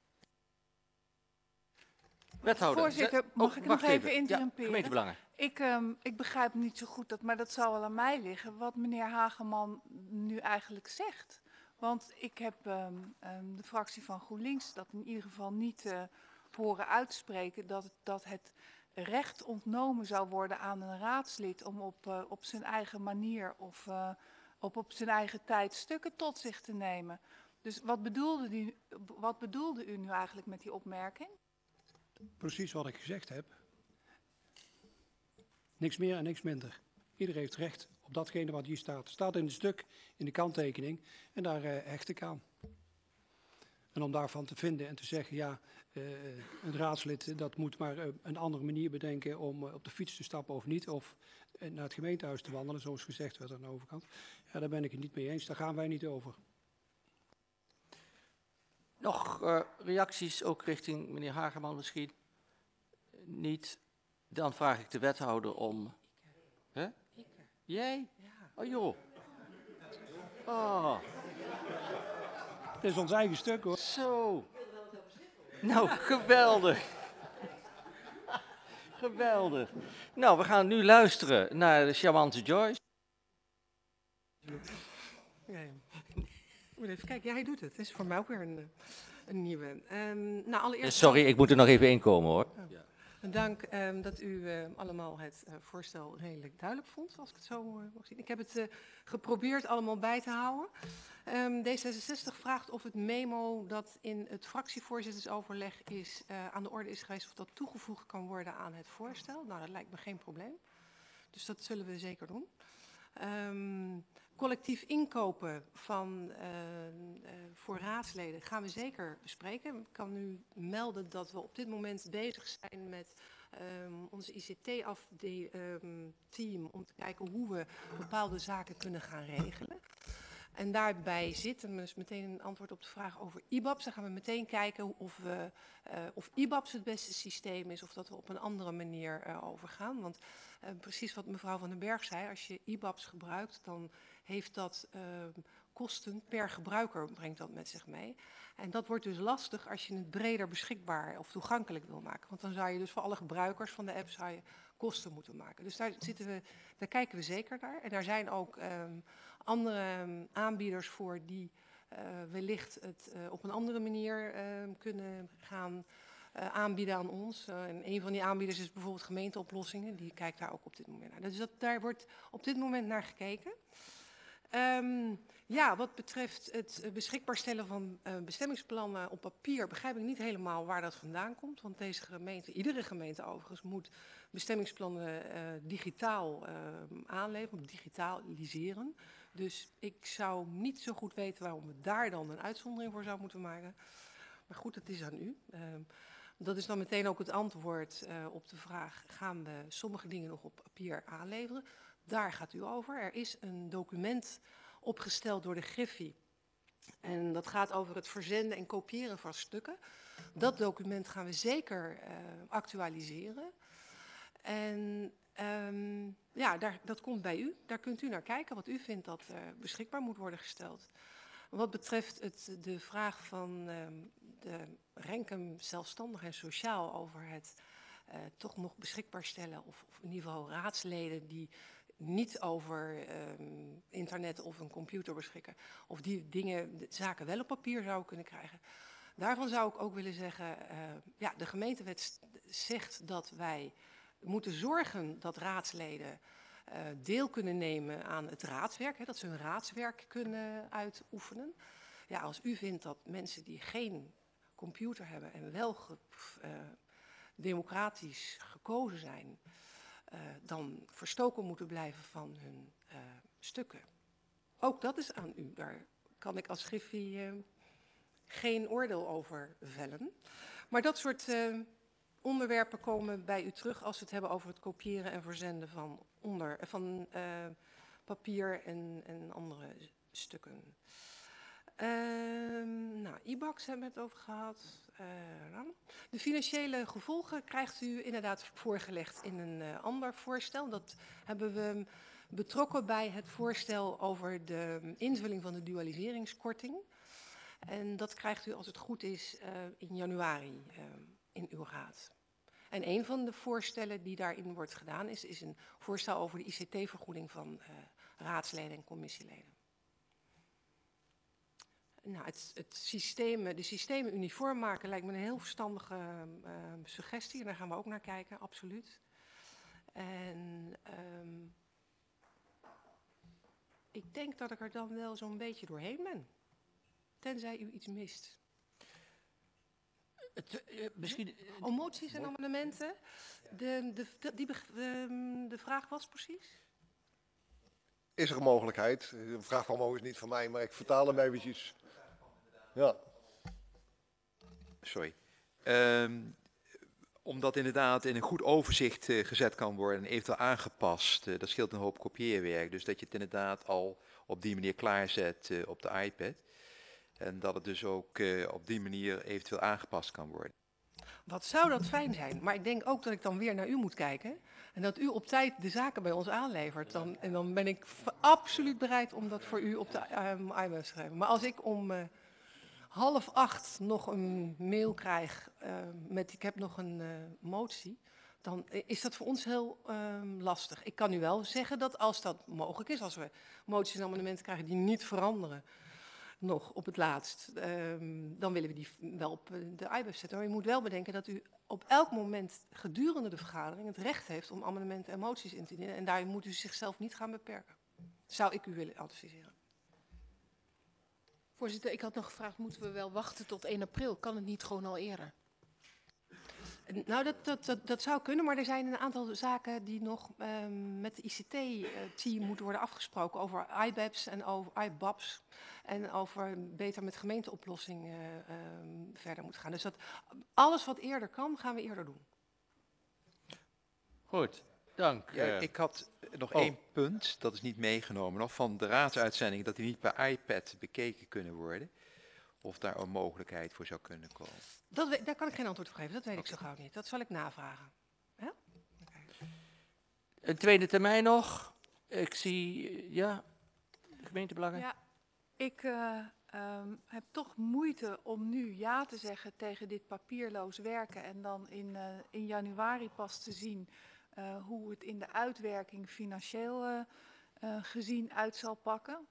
Wethouder. Voorzitter, mag ik nog even interrumperen? Ja, gemeentebelangen. Ik, um, ik begrijp niet zo goed, dat, maar dat zal wel aan mij liggen, wat meneer Hageman nu eigenlijk zegt. Want ik heb um, um, de fractie van GroenLinks dat in ieder geval niet uh, horen uitspreken dat het, dat het recht ontnomen zou worden aan een raadslid om op, uh, op zijn eigen manier of uh, op, op zijn eigen tijd stukken tot zich te nemen. Dus wat bedoelde, die, wat bedoelde u nu eigenlijk met die opmerking? Precies wat ik gezegd heb. Niks meer en niks minder. Iedereen heeft recht op datgene wat hier staat. Het staat in het stuk, in de kanttekening en daar uh, hecht ik aan. En om daarvan te vinden en te zeggen, ja, uh, een raadslid dat moet maar uh, een andere manier bedenken om uh, op de fiets te stappen of niet. Of uh, naar het gemeentehuis te wandelen, zoals gezegd werd aan de overkant. Ja, daar ben ik het niet mee eens, daar gaan wij niet over. Nog uh, reacties ook richting meneer Hageman misschien? Niet. Dan vraag ik de wethouder om... Hè? Jij? Oh joh. Oh. Dit is ons eigen stuk hoor. Zo. Nou, geweldig. Geweldig. Nou, we gaan nu luisteren naar de charmante Joyce. Ja, ja. Even kijken, ja, hij doet het. Het is voor mij ook weer een, een nieuwe. Um, nou, allereerst Sorry, ik moet er nog even inkomen hoor. Oh. Ja. Dank um, dat u uh, allemaal het uh, voorstel redelijk duidelijk vond, als ik het zo uh, mag zien. Ik heb het uh, geprobeerd allemaal bij te houden. Um, D zesenzestig vraagt of het memo dat in het fractievoorzittersoverleg is, uh, aan de orde is geweest, of dat toegevoegd kan worden aan het voorstel. Nou, dat lijkt me geen probleem. Dus dat zullen we zeker doen. Um, collectief inkopen van, uh, uh, voor raadsleden gaan we zeker bespreken. Ik kan u melden dat we op dit moment bezig zijn met um, onze I C T-team om te kijken hoe we bepaalde zaken kunnen gaan regelen. En daarbij zit dus meteen een antwoord op de vraag over I B A B's. Dan gaan we meteen kijken of, we, uh, of I B A B's het beste systeem is of dat we op een andere manier uh, overgaan. Want uh, precies wat mevrouw Van den Berg zei, als je I B A B's gebruikt, dan heeft dat uh, kosten per gebruiker, brengt dat met zich mee. En dat wordt dus lastig als je het breder beschikbaar of toegankelijk wil maken. Want dan zou je dus voor alle gebruikers van de app zou je kosten moeten maken. Dus daar, zitten we, daar kijken we zeker naar. En daar zijn ook um, andere um, aanbieders voor die uh, wellicht het uh, op een andere manier uh, kunnen gaan uh, aanbieden aan ons. Uh, en een van die aanbieders is bijvoorbeeld Gemeenteoplossingen. Die kijkt daar ook op dit moment naar. Dus dat, daar wordt op dit moment naar gekeken. Um, ja, wat betreft het beschikbaar stellen van uh, bestemmingsplannen op papier begrijp ik niet helemaal waar dat vandaan komt. Want deze gemeente, iedere gemeente overigens, moet bestemmingsplannen uh, digitaal uh, aanleveren, digitaliseren. Dus ik zou niet zo goed weten waarom we daar dan een uitzondering voor zouden moeten maken. Maar goed, het is aan u. Uh, dat is dan meteen ook het antwoord uh, op de vraag, gaan we sommige dingen nog op papier aanleveren? Daar gaat u over. Er is een document opgesteld door de Griffie. En dat gaat over het verzenden en kopiëren van stukken. Dat document gaan we zeker uh, actualiseren. En um, ja, daar, dat komt bij u. Daar kunt u naar kijken wat u vindt dat uh, beschikbaar moet worden gesteld. Wat betreft het, de vraag van uh, de Renkum zelfstandig en sociaal over het uh, toch nog beschikbaar stellen, of, of in ieder geval raadsleden die niet over um, internet of een computer beschikken, of die dingen, de zaken wel op papier zouden kunnen krijgen. Daarvan zou ik ook willen zeggen, uh, ja, de gemeentewet zegt dat wij moeten zorgen dat raadsleden uh, deel kunnen nemen aan het raadswerk, hè, dat ze hun raadswerk kunnen uitoefenen. Ja, als u vindt dat mensen die geen computer hebben en wel ge, uh, democratisch gekozen zijn, Uh, dan verstoken moeten blijven van hun uh, stukken. Ook dat is aan u. Daar kan ik als Griffie uh, geen oordeel over vellen. Maar dat soort uh, onderwerpen komen bij u terug als we het hebben over het kopiëren en verzenden van, onder, van uh, papier en, en andere stukken. Uh, nou, e-box hebben we het over gehad. Uh, de financiële gevolgen krijgt u inderdaad voorgelegd in een uh, ander voorstel. Dat hebben we betrokken bij het voorstel over de invulling van de dualiseringskorting. En dat krijgt u, als het goed is, uh, in januari uh, in uw raad. En een van de voorstellen die daarin wordt gedaan is, is een voorstel over de I C T-vergoeding van uh, raadsleden en commissieleden. Nou, het, het systeem, de systemen uniform maken lijkt me een heel verstandige uh, suggestie. En daar gaan we ook naar kijken, absoluut. En um, ik denk dat ik er dan wel zo'n beetje doorheen ben. Tenzij u iets mist. Het, uh, misschien... Uh, oh, moties en amendementen. De, de, de, die, de, de vraag was precies? Is er een mogelijkheid? De vraag van Mo is niet van mij, maar ik vertaal hem eventjes. Ja. Sorry. Um, omdat inderdaad in een goed overzicht uh, gezet kan worden en eventueel aangepast. Uh, dat scheelt een hoop kopieerwerk. Dus dat je het inderdaad al op die manier klaarzet uh, op de iPad. En dat het dus ook uh, op die manier eventueel aangepast kan worden. Wat zou dat fijn zijn. Maar ik denk ook dat ik dan weer naar u moet kijken. En dat u op tijd de zaken bij ons aanlevert. Dan, en dan ben ik absoluut bereid om dat voor u op de um, iPad te schrijven. Maar als ik om... Uh, half acht nog een mail krijg uh, met ik heb nog een uh, motie, dan is dat voor ons heel uh, lastig. Ik kan u wel zeggen dat als dat mogelijk is, als we moties en amendementen krijgen die niet veranderen, nog op het laatst, uh, dan willen we die wel op de iPad zetten. Maar u moet wel bedenken dat u op elk moment gedurende de vergadering het recht heeft om amendementen en moties in te dienen. En daar moet u zichzelf niet gaan beperken. Zou ik u willen adviseren. Voorzitter, ik had nog gevraagd, moeten we wel wachten tot één april? Kan het niet gewoon al eerder? Nou, dat, dat, dat, dat zou kunnen, maar er zijn een aantal zaken die nog um, met de I C T-team moeten worden afgesproken over I B A B's en over I B A B's en over beter met gemeenteoplossingen uh, um, verder moet gaan. Dus dat, alles wat eerder kan, gaan we eerder doen. Goed, dank. Ja, ik had nog oh. één punt, dat is niet meegenomen, nog van de raadsuitzending, dat die niet per iPad bekeken kunnen worden. Of daar een mogelijkheid voor zou kunnen komen. Dat we, daar kan ik geen antwoord op geven, dat weet okay. ik zo gauw niet. Dat zal ik navragen. Ja? Okay. Een tweede termijn nog. Ik zie, ja, gemeentebelangen. Ja, ik uh, um, heb toch moeite om nu ja te zeggen tegen dit papierloos werken. En dan in, uh, in januari pas te zien uh, hoe het in de uitwerking financieel uh, uh, gezien uit zal pakken.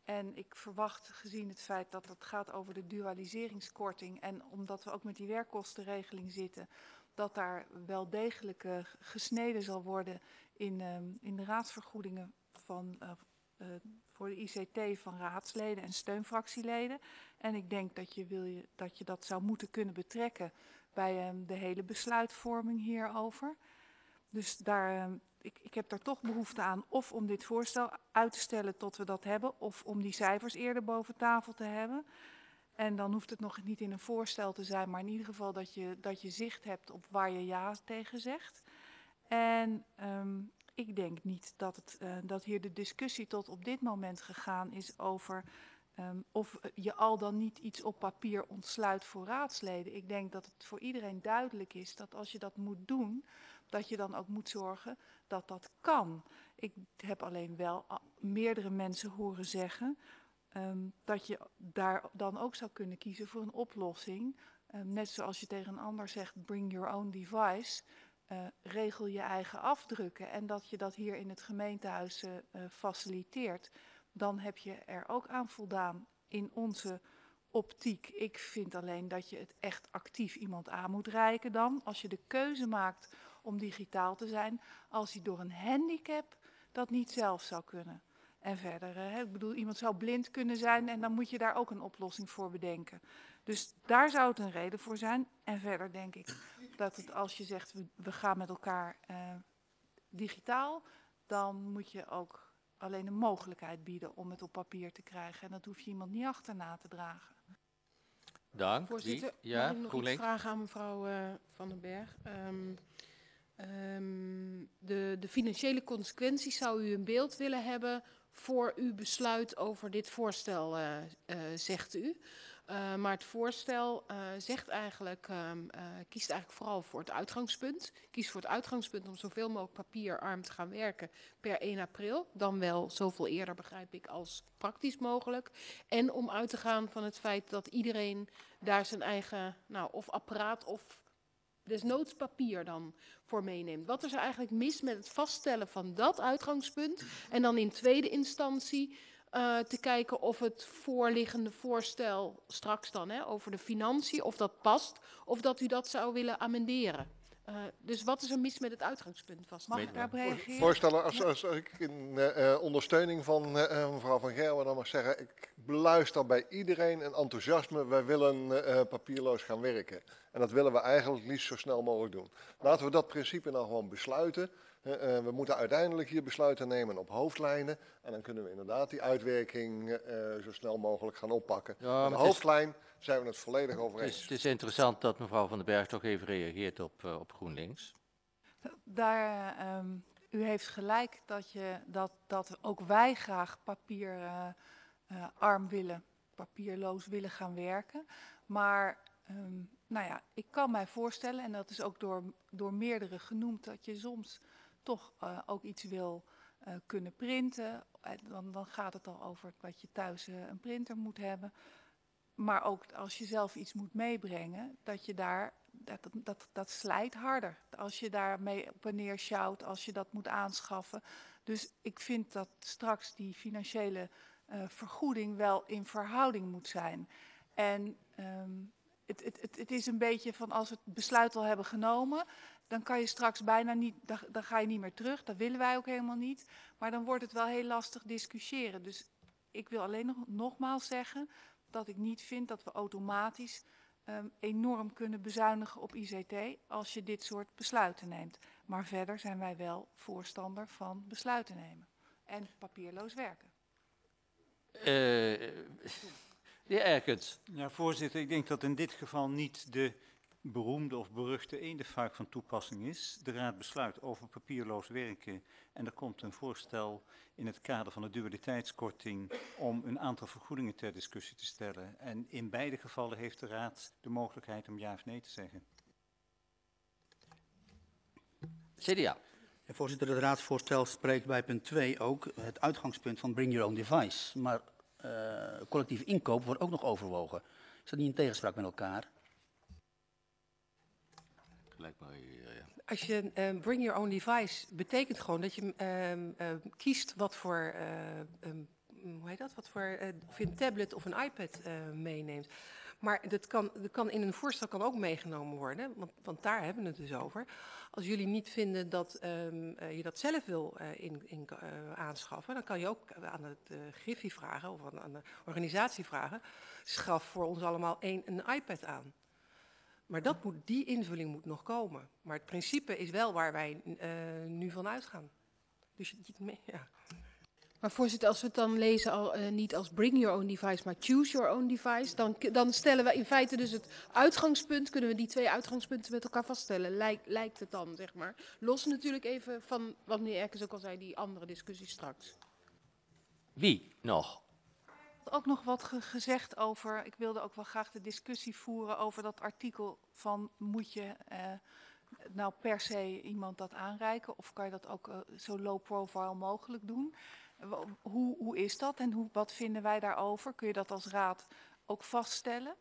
En ik verwacht, gezien het feit dat het gaat over de dualiseringskorting en omdat we ook met die werkkostenregeling zitten, dat daar wel degelijk uh, gesneden zal worden in, um, in de raadsvergoedingen van, uh, uh, voor de I C T van raadsleden en steunfractieleden. En ik denk dat je, wil je, dat, je dat zou moeten kunnen betrekken bij um, de hele besluitvorming hierover. Dus daar, um, ik, ik heb daar toch behoefte aan of om dit voorstel uit te stellen tot we dat hebben, of om die cijfers eerder boven tafel te hebben. En dan hoeft het nog niet in een voorstel te zijn, maar in ieder geval dat je, dat je zicht hebt op waar je ja tegen zegt. En um, ik denk niet dat, het, uh, dat hier de discussie tot op dit moment gegaan is over um, of je al dan niet iets op papier ontsluit voor raadsleden. Ik denk dat het voor iedereen duidelijk is dat als je dat moet doen, dat je dan ook moet zorgen dat dat kan. Ik heb alleen wel meerdere mensen horen zeggen um, dat je daar dan ook zou kunnen kiezen voor een oplossing. Um, net zoals je tegen een ander zegt, bring your own device. Uh, regel je eigen afdrukken en dat je dat hier in het gemeentehuis uh, uh, faciliteert, dan heb je er ook aan voldaan in onze optiek. Ik vind alleen dat je het echt actief iemand aan moet reiken dan, als je de keuze maakt om digitaal te zijn, als hij door een handicap dat niet zelf zou kunnen. En verder, uh, ik bedoel, iemand zou blind kunnen zijn en dan moet je daar ook een oplossing voor bedenken. Dus daar zou het een reden voor zijn. En verder denk ik dat het, als je zegt we, we gaan met elkaar uh, digitaal, dan moet je ook alleen een mogelijkheid bieden om het op papier te krijgen. En dat hoef je iemand niet achterna te dragen. Dank. Voorzitter, Wie? Ja, mag ik nog GroenLinks. iets vragen aan mevrouw uh, Van den Berg? Um, um, de, de financiële consequenties, zou u een beeld willen hebben voor uw besluit over dit voorstel, uh, uh, zegt u? Uh, maar het voorstel uh, zegt eigenlijk, um, uh, kiest eigenlijk vooral voor het uitgangspunt. Kiest voor het uitgangspunt om zoveel mogelijk papierarm te gaan werken per één april. Dan wel zoveel eerder, begrijp ik, als praktisch mogelijk. En om uit te gaan van het feit dat iedereen daar zijn eigen, nou, of apparaat of desnoods papier dan voor meeneemt. Wat is er eigenlijk mis met het vaststellen van dat uitgangspunt? En dan in tweede instantie Uh, te kijken of het voorliggende voorstel straks dan hè, over de financiën, of dat past, of dat u dat zou willen amenderen. Uh, dus wat is er mis met het uitgangspunt vast? Mag ik daarop reageren? Voorstellen, als, als ik in uh, ondersteuning van uh, mevrouw Van Gerwen dan mag zeggen, ik beluister bij iedereen een enthousiasme, wij willen uh, papierloos gaan werken. En dat willen we eigenlijk liefst zo snel mogelijk doen. Laten we dat principe nou gewoon besluiten. Uh, uh, we moeten uiteindelijk hier besluiten nemen op hoofdlijnen. En dan kunnen we inderdaad die uitwerking uh, zo snel mogelijk gaan oppakken. Ja, de hoofdlijn is, zijn we het volledig over eens. Het is, het is interessant dat mevrouw Van den Berg toch even reageert op, uh, op GroenLinks. Daar, uh, um, u heeft gelijk dat, je, dat, dat ook wij graag papierarm uh, uh, willen, papierloos willen gaan werken. Maar um, nou ja, ik kan mij voorstellen, en dat is ook door, door meerdere genoemd, dat je soms toch uh, ook iets wil uh, kunnen printen. Dan, dan gaat het al over dat je thuis uh, een printer moet hebben. Maar ook als je zelf iets moet meebrengen, dat je daar, dat, dat, dat slijt harder. Als je daarmee op en neer sjouwt, als je dat moet aanschaffen. Dus ik vind dat straks die financiële uh, vergoeding wel in verhouding moet zijn. En um, het, het, het, het is een beetje van als we het besluit al hebben genomen, dan kan je straks bijna niet, dan, dan ga je niet meer terug. Dat willen wij ook helemaal niet. Maar dan wordt het wel heel lastig discussiëren. Dus ik wil alleen nog nogmaals zeggen dat ik niet vind dat we automatisch um, enorm kunnen bezuinigen op I C T als je dit soort besluiten neemt. Maar verder zijn wij wel voorstander van besluiten nemen en papierloos werken. Uh, de heer Erkens. Ja, voorzitter, ik denk dat in dit geval niet de beroemde of beruchte eendevaart van toepassing is. De Raad besluit over papierloos werken en er komt een voorstel in het kader van de dualiteitskorting om een aantal vergoedingen ter discussie te stellen. En in beide gevallen heeft de Raad de mogelijkheid om ja of nee te zeggen. C D A. Ja, voorzitter, het raadsvoorstel spreekt bij punt twee ook het uitgangspunt van bring your own device. Maar uh, collectief inkoop wordt ook nog overwogen. Is dat niet in tegenspraak met elkaar? Gelijk maar, uh, ja. Als je uh, bring your own device betekent gewoon dat je uh, uh, kiest wat voor uh, um, mm, hoe heet dat, wat voor, uh, of je een tablet of een iPad uh, meeneemt. Maar dat kan, dat kan in een voorstel kan ook meegenomen worden, want, want daar hebben we het dus over. Als jullie niet vinden dat um, uh, je dat zelf wil uh, in, in, uh, aanschaffen, dan kan je ook aan het uh, Griffie vragen of aan, aan de organisatie vragen, schaf voor ons allemaal één, een iPad aan. Maar dat moet, die invulling moet nog komen. Maar het principe is wel waar wij uh, nu van uitgaan. Dus je, ja. Maar voorzitter, als we het dan lezen al, uh, niet als bring your own device, maar choose your own device, dan, dan stellen we in feite dus het uitgangspunt, kunnen we die twee uitgangspunten met elkaar vaststellen. Lijkt, lijkt het dan, zeg maar. Los natuurlijk even van, wat meneer Erkens ook al zei, die andere discussie straks. Wie nog? Ook nog wat ge gezegd over, ik wilde ook wel graag de discussie voeren over dat artikel van moet je uh, nou per se iemand dat aanreiken of kan je dat ook uh, zo low profile mogelijk doen? Hoe, hoe is dat en hoe, wat vinden wij daarover? Kun je dat als raad ook vaststellen?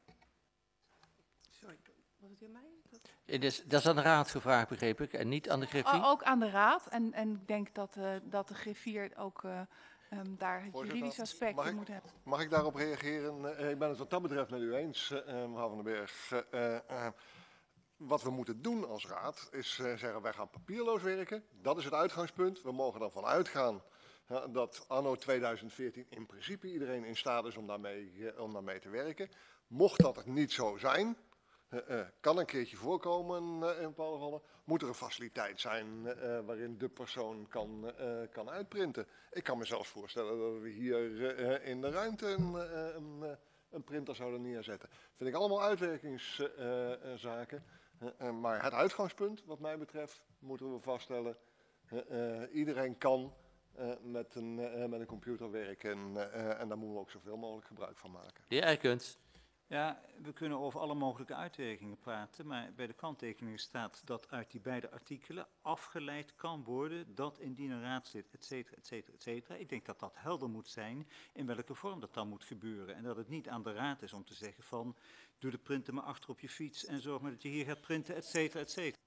Sorry, was het in mij? Dat is, dat is aan de raad gevraagd, begreep ik, en niet aan de Griffie? Uh, ook aan de raad en, en ik denk dat, uh, dat de griffier ook uh, um, daar het juridisch aspect in moet hebben. Mag ik daarop reageren? Uh, ik ben het wat dat betreft met u eens, uh, mevrouw Van den Berg. Uh, uh, Wat we moeten doen als raad is uh, zeggen wij gaan papierloos werken. Dat is het uitgangspunt. We mogen ervan uitgaan uh, dat anno tweeduizend veertien in principe iedereen in staat is om daarmee, uh, om daarmee te werken. Mocht dat niet zo zijn, uh, uh, kan een keertje voorkomen uh, in bepaalde gevallen, moet er een faciliteit zijn uh, waarin de persoon kan, uh, kan uitprinten. Ik kan me zelfs voorstellen dat we hier uh, in de ruimte een, uh, een, uh, een printer zouden neerzetten. Vind ik allemaal uitwerkingszaken. Uh, uh, maar het uitgangspunt, wat mij betreft, moeten we vaststellen. Uh, uh, iedereen kan uh, met, een, uh, met een computer werken uh, uh, en daar moeten we ook zoveel mogelijk gebruik van maken. De heer Erkens. Ja, we kunnen over alle mogelijke uitwerkingen praten, maar bij de kanttekeningen staat dat uit die beide artikelen afgeleid kan worden dat indien een raadslid, et cetera, et cetera, et cetera. Ik denk dat dat helder moet zijn in welke vorm dat dan moet gebeuren en dat het niet aan de raad is om te zeggen van doe de printer maar achter op je fiets en zorg maar dat je hier gaat printen, et cetera, et cetera.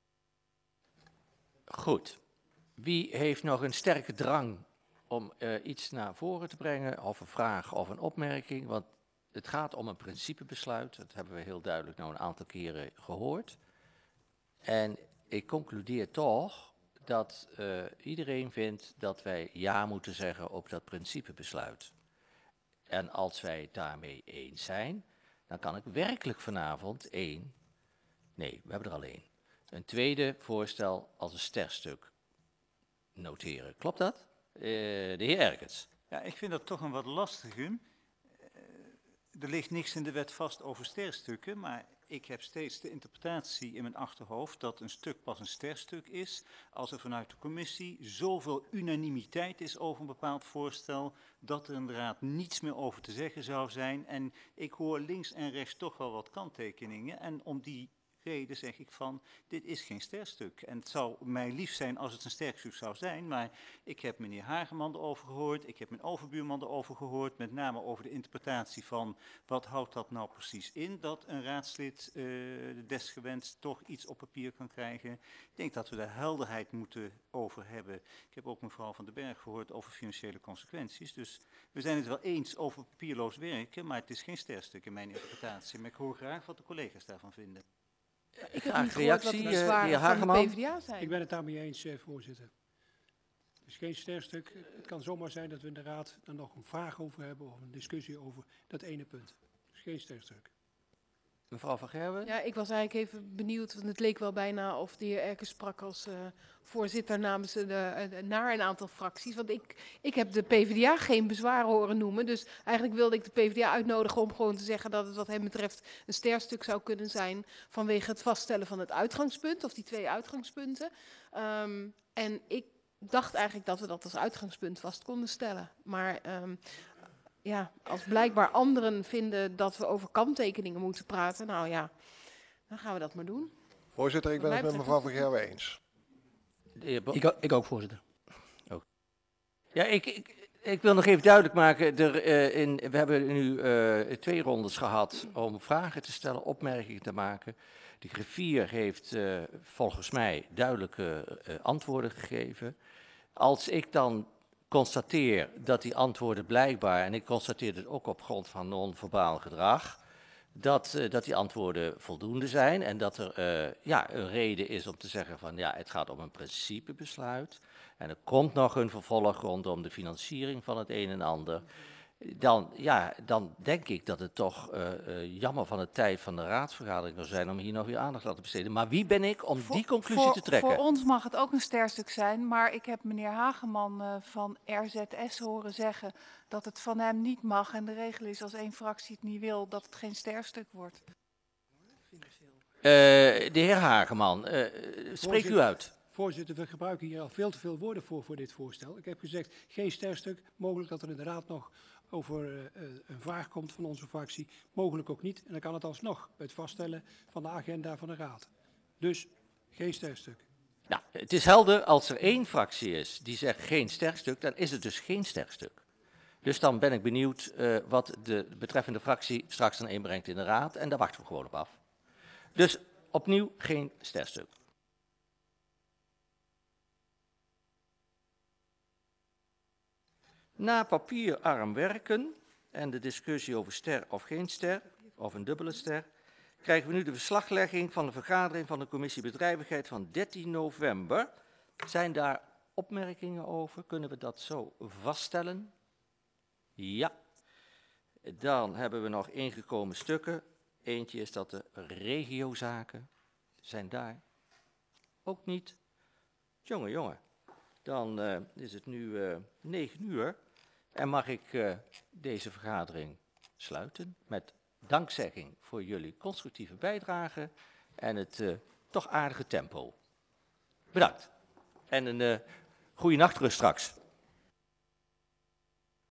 Goed. Wie heeft nog een sterke drang om uh, iets naar voren te brengen, of een vraag of een opmerking? Want het gaat om een principebesluit, dat hebben we heel duidelijk nou een aantal keren gehoord. En ik concludeer toch dat uh, iedereen vindt dat wij ja moeten zeggen op dat principebesluit. En als wij het daarmee eens zijn, dan kan ik werkelijk vanavond één, nee, we hebben er al één, een tweede voorstel als een sterstuk noteren. Klopt dat? Uh, de heer Erkens. Ja, ik vind dat toch een wat lastige. Er ligt niks in de wet vast over sterstukken, maar ik heb steeds de interpretatie in mijn achterhoofd dat een stuk pas een sterstuk is als er vanuit de commissie zoveel unanimiteit is over een bepaald voorstel dat er in de raad niets meer over te zeggen zou zijn. En ik hoor links en rechts toch wel wat kanttekeningen en om die reden zeg ik van, dit is geen sterstuk. En het zou mij lief zijn als het een sterstuk zou zijn, maar ik heb meneer Hageman erover gehoord, ik heb mijn overbuurman erover gehoord, met name over de interpretatie van, wat houdt dat nou precies in, dat een raadslid uh, desgewenst toch iets op papier kan krijgen. Ik denk dat we daar helderheid moeten over hebben. Ik heb ook mevrouw Van den Berg gehoord over financiële consequenties, dus we zijn het wel eens over papierloos werken, maar het is geen sterstuk in mijn interpretatie. Maar ik hoor graag wat de collega's daarvan vinden. Ik heb niet gehoord wat de bezwaren van de PvdA zijn. Ik ben het daarmee eens, eh, voorzitter. Het is geen sterstuk. Het kan zomaar zijn dat we in de raad er nog een vraag over hebben of een discussie over dat ene punt. Het is geen sterstuk. Mevrouw Van Gerwen? Ja, ik was eigenlijk even benieuwd, want het leek wel bijna of de heer Erkens sprak als uh, voorzitter namens de, uh, naar een aantal fracties. Want ik, ik heb de PvdA geen bezwaren horen noemen, dus eigenlijk wilde ik de PvdA uitnodigen om gewoon te zeggen dat het wat hem betreft een sterstuk zou kunnen zijn vanwege het vaststellen van het uitgangspunt, of die twee uitgangspunten. Um, en ik dacht eigenlijk dat we dat als uitgangspunt vast konden stellen. Maar um, ja, als blijkbaar anderen vinden dat we over kanttekeningen moeten praten, nou ja, dan gaan we dat maar doen. Voorzitter, ik ben het met mevrouw Van Gerwen eens. Ik, ik ook, voorzitter. Ook. Ja, ik, ik, ik wil nog even duidelijk maken, er, uh, in, we hebben nu uh, twee rondes gehad om vragen te stellen, opmerkingen te maken. De griffier heeft uh, volgens mij duidelijke uh, antwoorden gegeven. Als ik dan constateer dat die antwoorden blijkbaar, en ik constateer het ook op grond van non-verbaal gedrag, dat, uh, dat die antwoorden voldoende zijn en dat er uh, ja, een reden is om te zeggen van ja, het gaat om een principebesluit en er komt nog een vervolg rondom de financiering van het een en ander. Dan, ja, dan denk ik dat het toch uh, uh, jammer van de tijd van de raadsvergadering zou zijn om hier nog weer aandacht te laten besteden. Maar wie ben ik om Voor- die conclusie voor, te trekken? Voor ons mag het ook een sterstuk zijn, maar ik heb meneer Hageman uh, van R Z S horen zeggen dat het van hem niet mag. En de regel is als één fractie het niet wil, dat het geen sterstuk wordt. Uh, de heer Hageman, uh, spreek u uit. Voorzitter, we gebruiken hier al veel te veel woorden voor, voor dit voorstel. Ik heb gezegd, geen sterstuk. Mogelijk dat er inderdaad nog over uh, een vraag komt van onze fractie. Mogelijk ook niet. En dan kan het alsnog bij het vaststellen van de agenda van de Raad. Dus geen sterstuk. Nou, het is helder, als er één fractie is die zegt geen sterstuk, dan is het dus geen sterstuk. Dus dan ben ik benieuwd uh, wat de betreffende fractie straks dan inbrengt in de Raad. En daar wachten we gewoon op af. Dus opnieuw geen sterstuk. Na papierarm werken en de discussie over ster of geen ster, of een dubbele ster, krijgen we nu de verslaglegging van de vergadering van de Commissie Bedrijvigheid van dertien november. Zijn daar opmerkingen over? Kunnen we dat zo vaststellen? Ja. Dan hebben we nog ingekomen stukken. Eentje is dat de regiozaken zijn daar ook niet. Jongen, jongen. Dan uh, is het nu uh, negen uur en mag ik uh, deze vergadering sluiten met dankzegging voor jullie constructieve bijdrage en het uh, toch aardige tempo. Bedankt en een uh, goede nachtrust straks.